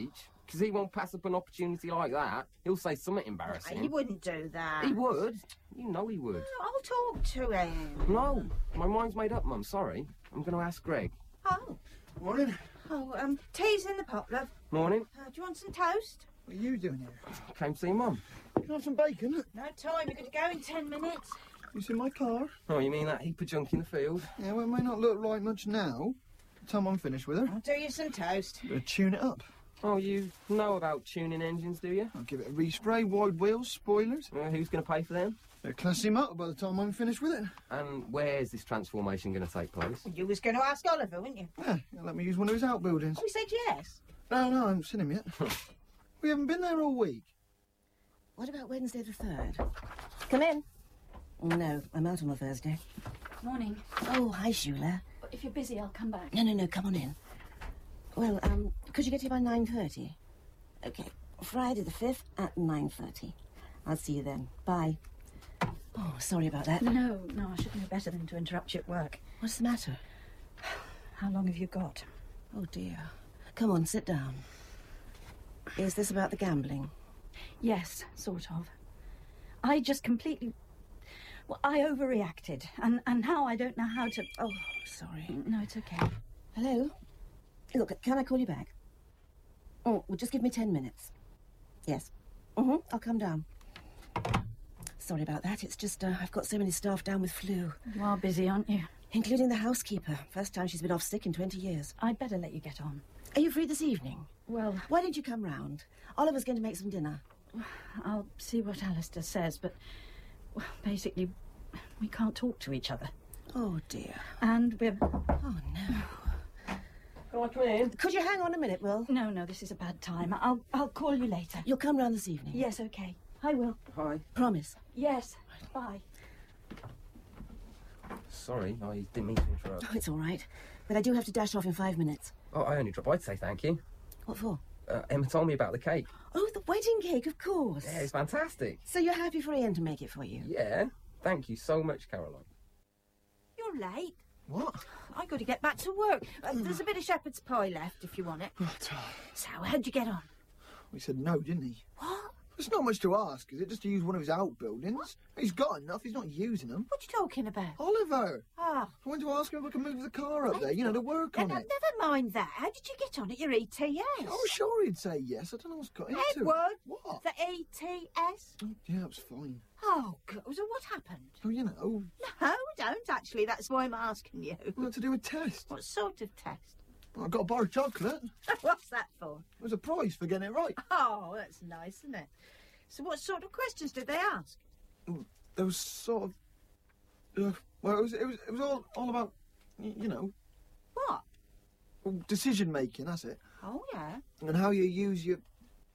Because he won't pass up an opportunity like that. He'll say something embarrassing. He wouldn't do that. He would. You know he would. Oh, I'll talk to him. No, my mind's made up, Mum. Sorry. I'm going to ask Greg. Oh. Morning. Oh, um, tea's in the pot, love. Morning. Uh, do you want some toast? What are you doing here? Came to see Mum. Can I have some bacon? No time, you're going to go in ten minutes. It's in my car. Oh, you mean that heap of junk in the field? Yeah, well, it may not look like much now. By the time I'm finished with her. I'll do you some toast. Better tune it up. Oh, you know about tuning engines, do you? I'll give it a respray, wide wheels, spoilers. Uh, who's going to pay for them? They're classy motor by the time I'm finished with it. And where's this transformation going to take place? You was going to ask Oliver, weren't you? Yeah, he'll let me use one of his outbuildings. Oh, he said yes. No, no, I haven't seen him yet. We haven't been there all week. What about Wednesday the third? Come in. No, I'm out on a Thursday. Morning. Oh, hi, Shula. If you're busy, I'll come back. No, no, no, come on in. Well, um, could you get here by nine thirty? OK, Friday the fifth at nine thirty. I'll see you then. Bye. Oh, sorry about that. No, no, I should know better than to interrupt you at work. What's the matter? How long have you got? Oh, dear. Come on, sit down. Is this about the gambling? Yes, sort of. I just completely... Well, I overreacted, and, and now I don't know how to... Oh, sorry. No, it's okay. Hello? Look, can I call you back? Oh, well, just give me ten minutes. Yes. Mm-hmm, I'll come down. Sorry about that. It's just uh, I've got so many staff down with flu. You are busy, aren't you? Including the housekeeper. First time she's been off sick in twenty years. I'd better let you get on. Are you free this evening? Well... Why don't you come round? Oliver's going to make some dinner. I'll see what Alistair says, but... Well, basically, we can't talk to each other. Oh, dear. And we're... Oh, no. Can I come in? Could you hang on a minute, Will? No, no, this is a bad time. I'll, I'll call you later. You'll come round this evening? Yes, OK. Hi, Will. Hi. Promise? Yes. Bye. Sorry, I didn't mean to interrupt. Oh, it's all right. But I do have to dash off in five minutes. Oh, I only dropped by to say thank you. What for? Uh, Emma told me about the cake. Oh, the wedding cake, of course. Yeah, it's fantastic. So you're happy for Ian to make it for you? Yeah. Thank you so much, Caroline. You're late. What? I got to get back to work. Uh, there's a bit of shepherd's pie left if you want it. What? So, how'd you get on? He said no, didn't he? What? There's not much to ask, is it? Just to use one of his outbuildings. He's got enough, he's not using them. What are you talking about? Oliver! Ah. I wanted to ask him if we can move the car up there, you know, to work on No, it. never mind that. How did you get on at your E T S? Oh, sure he'd say yes. I don't know what's got into it. Edward! What? The E T S? Yeah, it was fine. Oh, God, so what happened? Oh, you know. No, don't actually. That's why I'm asking you. What to do a test? What sort of test? Well, I got a bar of chocolate. What's that for? It was a prize for getting it right. Oh, that's nice, isn't it? So what sort of questions did they ask? There was sort of... Uh, well, it was, it was, it was all, all about, y- you know... What? Well, decision-making, that's it. Oh, yeah. And how you use your...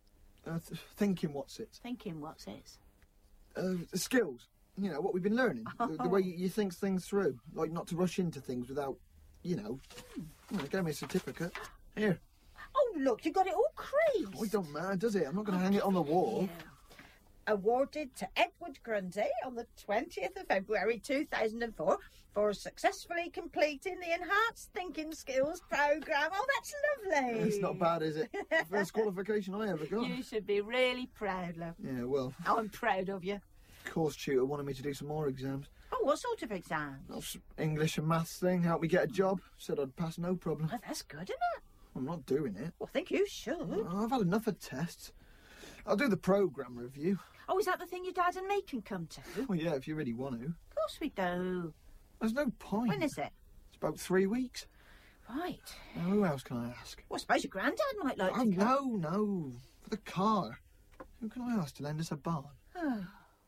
Uh, th- thinking what's it. Thinking what's it? Uh, the skills. You know, what we've been learning. The, the way you, you think things through. Like, not to rush into things without, you know... Well, they gave me a certificate. Here. Oh, look, you got it all creased. Oh, it don't matter, does it? I'm not going to hang it on the wall. Yeah. Awarded to Edward Grundy on the twentieth of February two thousand four for successfully completing the Enhanced Thinking Skills programme. Oh, that's lovely. It's not bad, is it? First qualification I ever got. You should be really proud, love. Yeah, well... I'm proud of you. Course tutor wanted me to do some more exams. Oh, what sort of exams? Oh, some English and maths thing, help me get a job. Said I'd pass no problem. Well, that's good, isn't it? I'm not doing it. Well, I think you should. Oh, I've had enough of tests. I'll do the programme review. Oh, is that the thing your dad and me can come to? Well, yeah, if you really want to. Of course we do. There's no point. When is it? It's about three weeks. Right. Now, who else can I ask? Well, I suppose your granddad might like oh, to come. no, no. For the car. Who can I ask to lend us a barn? Oh.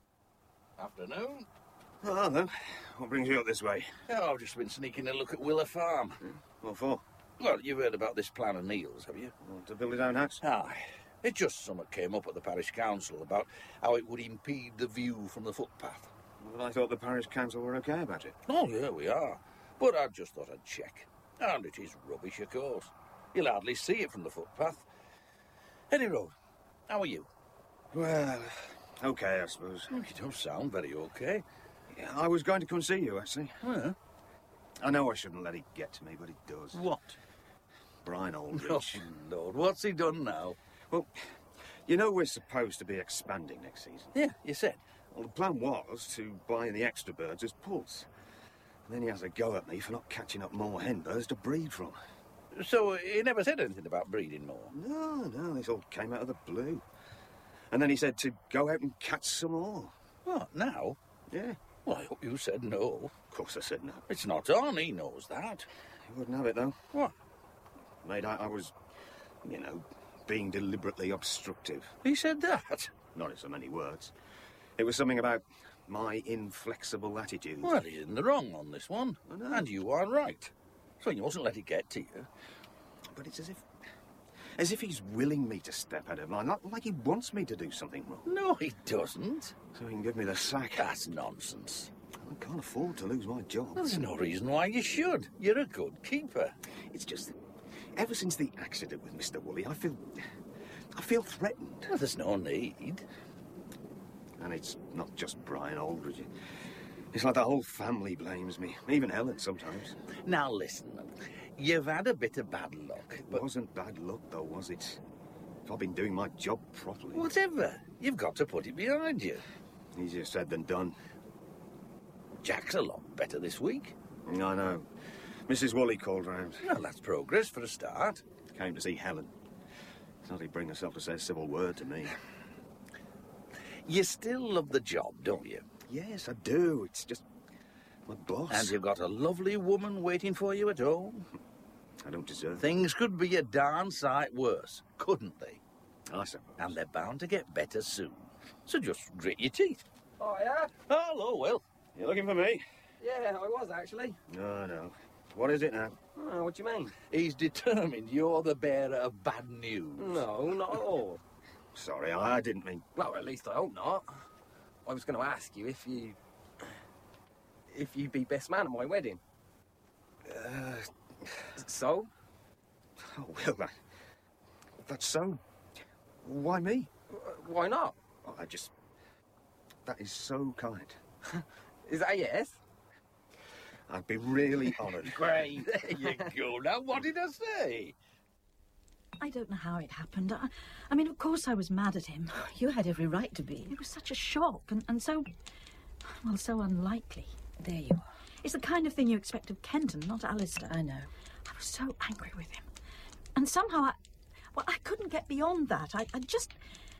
Afternoon. Hello, then. What brings you up this way? Oh, I've just been sneaking a look at Willer Farm. What for? Well, you've heard about this plan of Neil's, have you? Want to build his own house? Aye. It just something came up at the parish council about how it would impede the view from the footpath. Well, I thought the parish council were okay about it. Oh, yeah, we are. But I just thought I'd check. And it is rubbish, of course. You'll hardly see it from the footpath. Any road, how are you? Well, okay, I suppose. You don't sound very okay. Yeah, I was going to come and see you, actually. Yeah. I know I shouldn't let it get to me, but it does. What? Brian Aldrich. Oh, Lord, what's he done now? Well, you know we're supposed to be expanding next season. Yeah, you said. Well, the plan was to buy the extra birds as pullets. And then he has a go at me for not catching up more hen birds to breed from. So he never said anything about breeding more? No, no, this all came out of the blue. And then he said to go out and catch some more. What, now? Yeah. Well, I hope you said no. Of course I said no. It's not on, he knows that. He wouldn't have it, though. What? Mate, I, I was, you know, being deliberately obstructive. He said that? Not in so many words. It was something about my inflexible attitude. Well, he's in the wrong on this one. And you are right. So you mustn't let it get to you. But it's as if... as if he's willing me to step out of line, not like he wants me to do something wrong. No, he doesn't. So he can give me the sack. That's nonsense. I can't afford to lose my job. Well, there's no reason why you should. You're a good keeper. It's just that ever since the accident with Mister Woolley, I feel... I feel threatened. Well, there's no need. And it's not just Brian Aldridge. It's like the whole family blames me. Even Helen sometimes. Now, listen. You've had a bit of bad luck. It But wasn't bad luck, though, was it? If I'd been doing my job properly... whatever. You've got to put it behind you. Easier said than done. Jack's a lot better this week. I know. Missus Woolley called round. Well, that's progress for a start. Came to see Helen. Thought he'd bring herself to say a civil word to me. You still love the job, don't you? Yes, I do. It's just... my boss. And you've got a lovely woman waiting for you at home. I don't deserve Things could be a darn sight worse, couldn't they? I suppose. And they're bound to get better soon. So just grit your teeth. Oh, yeah? Hello, Will. You looking for me? Yeah, I was, actually. No, no. What is it now? Oh, what do you mean? He's determined you're the bearer of bad news. No, not at all. Sorry, I didn't mean... Well, at least I hope not. I was going to ask you if you... if you'd be best man at my wedding. Uh... So? Oh, Will, that... that's so... Why me? Why not? Oh, I just... That is so kind. Is that a yes? I'd be really honoured. Great. There you go. Now, what did I say? I don't know how it happened. I, I mean, of course I was mad at him. You had every right to be. It was such a shock and, and so, well, so unlikely. There you are. It's the kind of thing you expect of Kenton, not Alistair. I know. I was so angry with him. And somehow I, well, I couldn't get beyond that. I, I just,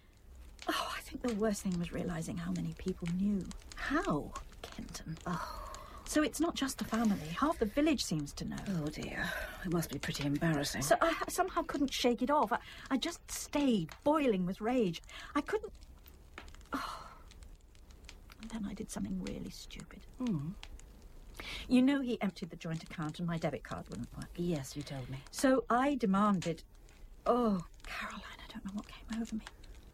oh, I think the worst thing was realising how many people knew. How? Kenton. Oh. So it's not just the family. Half the village seems to know. Oh, dear. It must be pretty embarrassing. So I somehow couldn't shake it off. I, I just stayed, boiling with rage. I couldn't... Oh. And then I did something really stupid. Mm. You know he emptied the joint account and my debit card wouldn't work. Yes, you told me. So I demanded... Oh, Caroline, I don't know what came over me.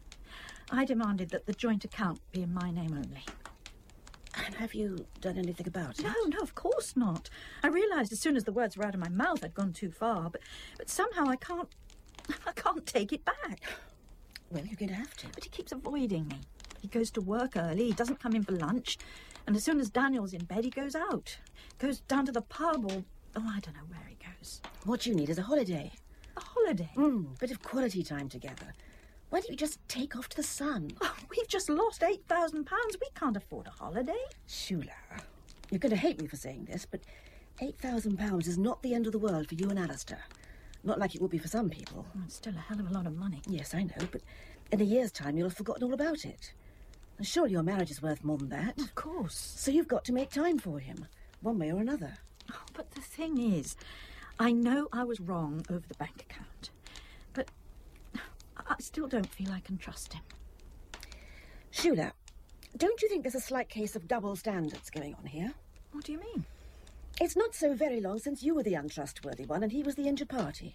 I demanded that the joint account be in my name only. And have you done anything about it? No, no, of course not. I realised as soon as the words were out of my mouth I'd gone too far, but but somehow I can't... I can't take it back. Well, you're going to have to. But he keeps avoiding me. He goes to work early, he doesn't come in for lunch, and as soon as Daniel's in bed, he goes out. Goes down to the pub or... Oh, I don't know where he goes. What you need is a holiday. A holiday? Mm, bit of quality time together. Why don't you just take off to the sun? Oh, we've just lost eight thousand pounds. We can't afford a holiday. Shula, you're going to hate me for saying this, but eight thousand pounds is not the end of the world for you and Alistair. Not like it would be for some people. Oh, it's still a hell of a lot of money. Yes, I know, but in a year's time you'll have forgotten all about it. And surely your marriage is worth more than that. Of course. So you've got to make time for him, one way or another. Oh, but the thing is, I know I was wrong over the bank account, but I still don't feel I can trust him. Shula, don't you think there's a slight case of double standards going on here? What do you mean? It's not so very long since you were the untrustworthy one and he was the injured party.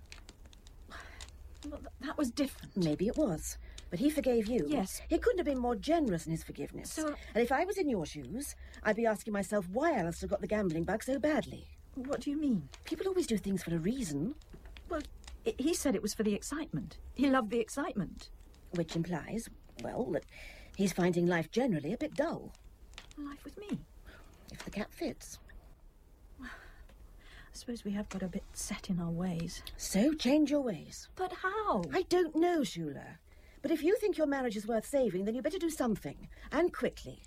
Well, th- that was different. Maybe it was, but he forgave you. Yes. He couldn't have been more generous in his forgiveness. So... And if I was in your shoes, I'd be asking myself why Alistair got the gambling bug so badly. What do you mean? People always do things for a reason. Well, I- he said it was for the excitement. He loved the excitement. Which implies, well, that he's finding life generally a bit dull. Life with me. If the cap fits. suppose we have got a bit set in our ways. So, change your ways. But how? I don't know, Shula. But if you think your marriage is worth saving, then you better do something. And quickly.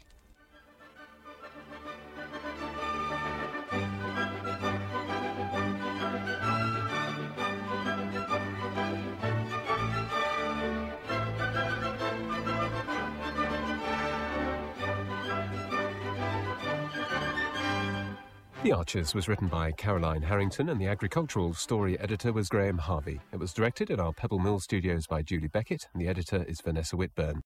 The Archers was written by Caroline Harrington and the agricultural story editor was Graham Harvey. It was directed at our Pebble Mill studios by Julie Beckett and the editor is Vanessa Whitburn.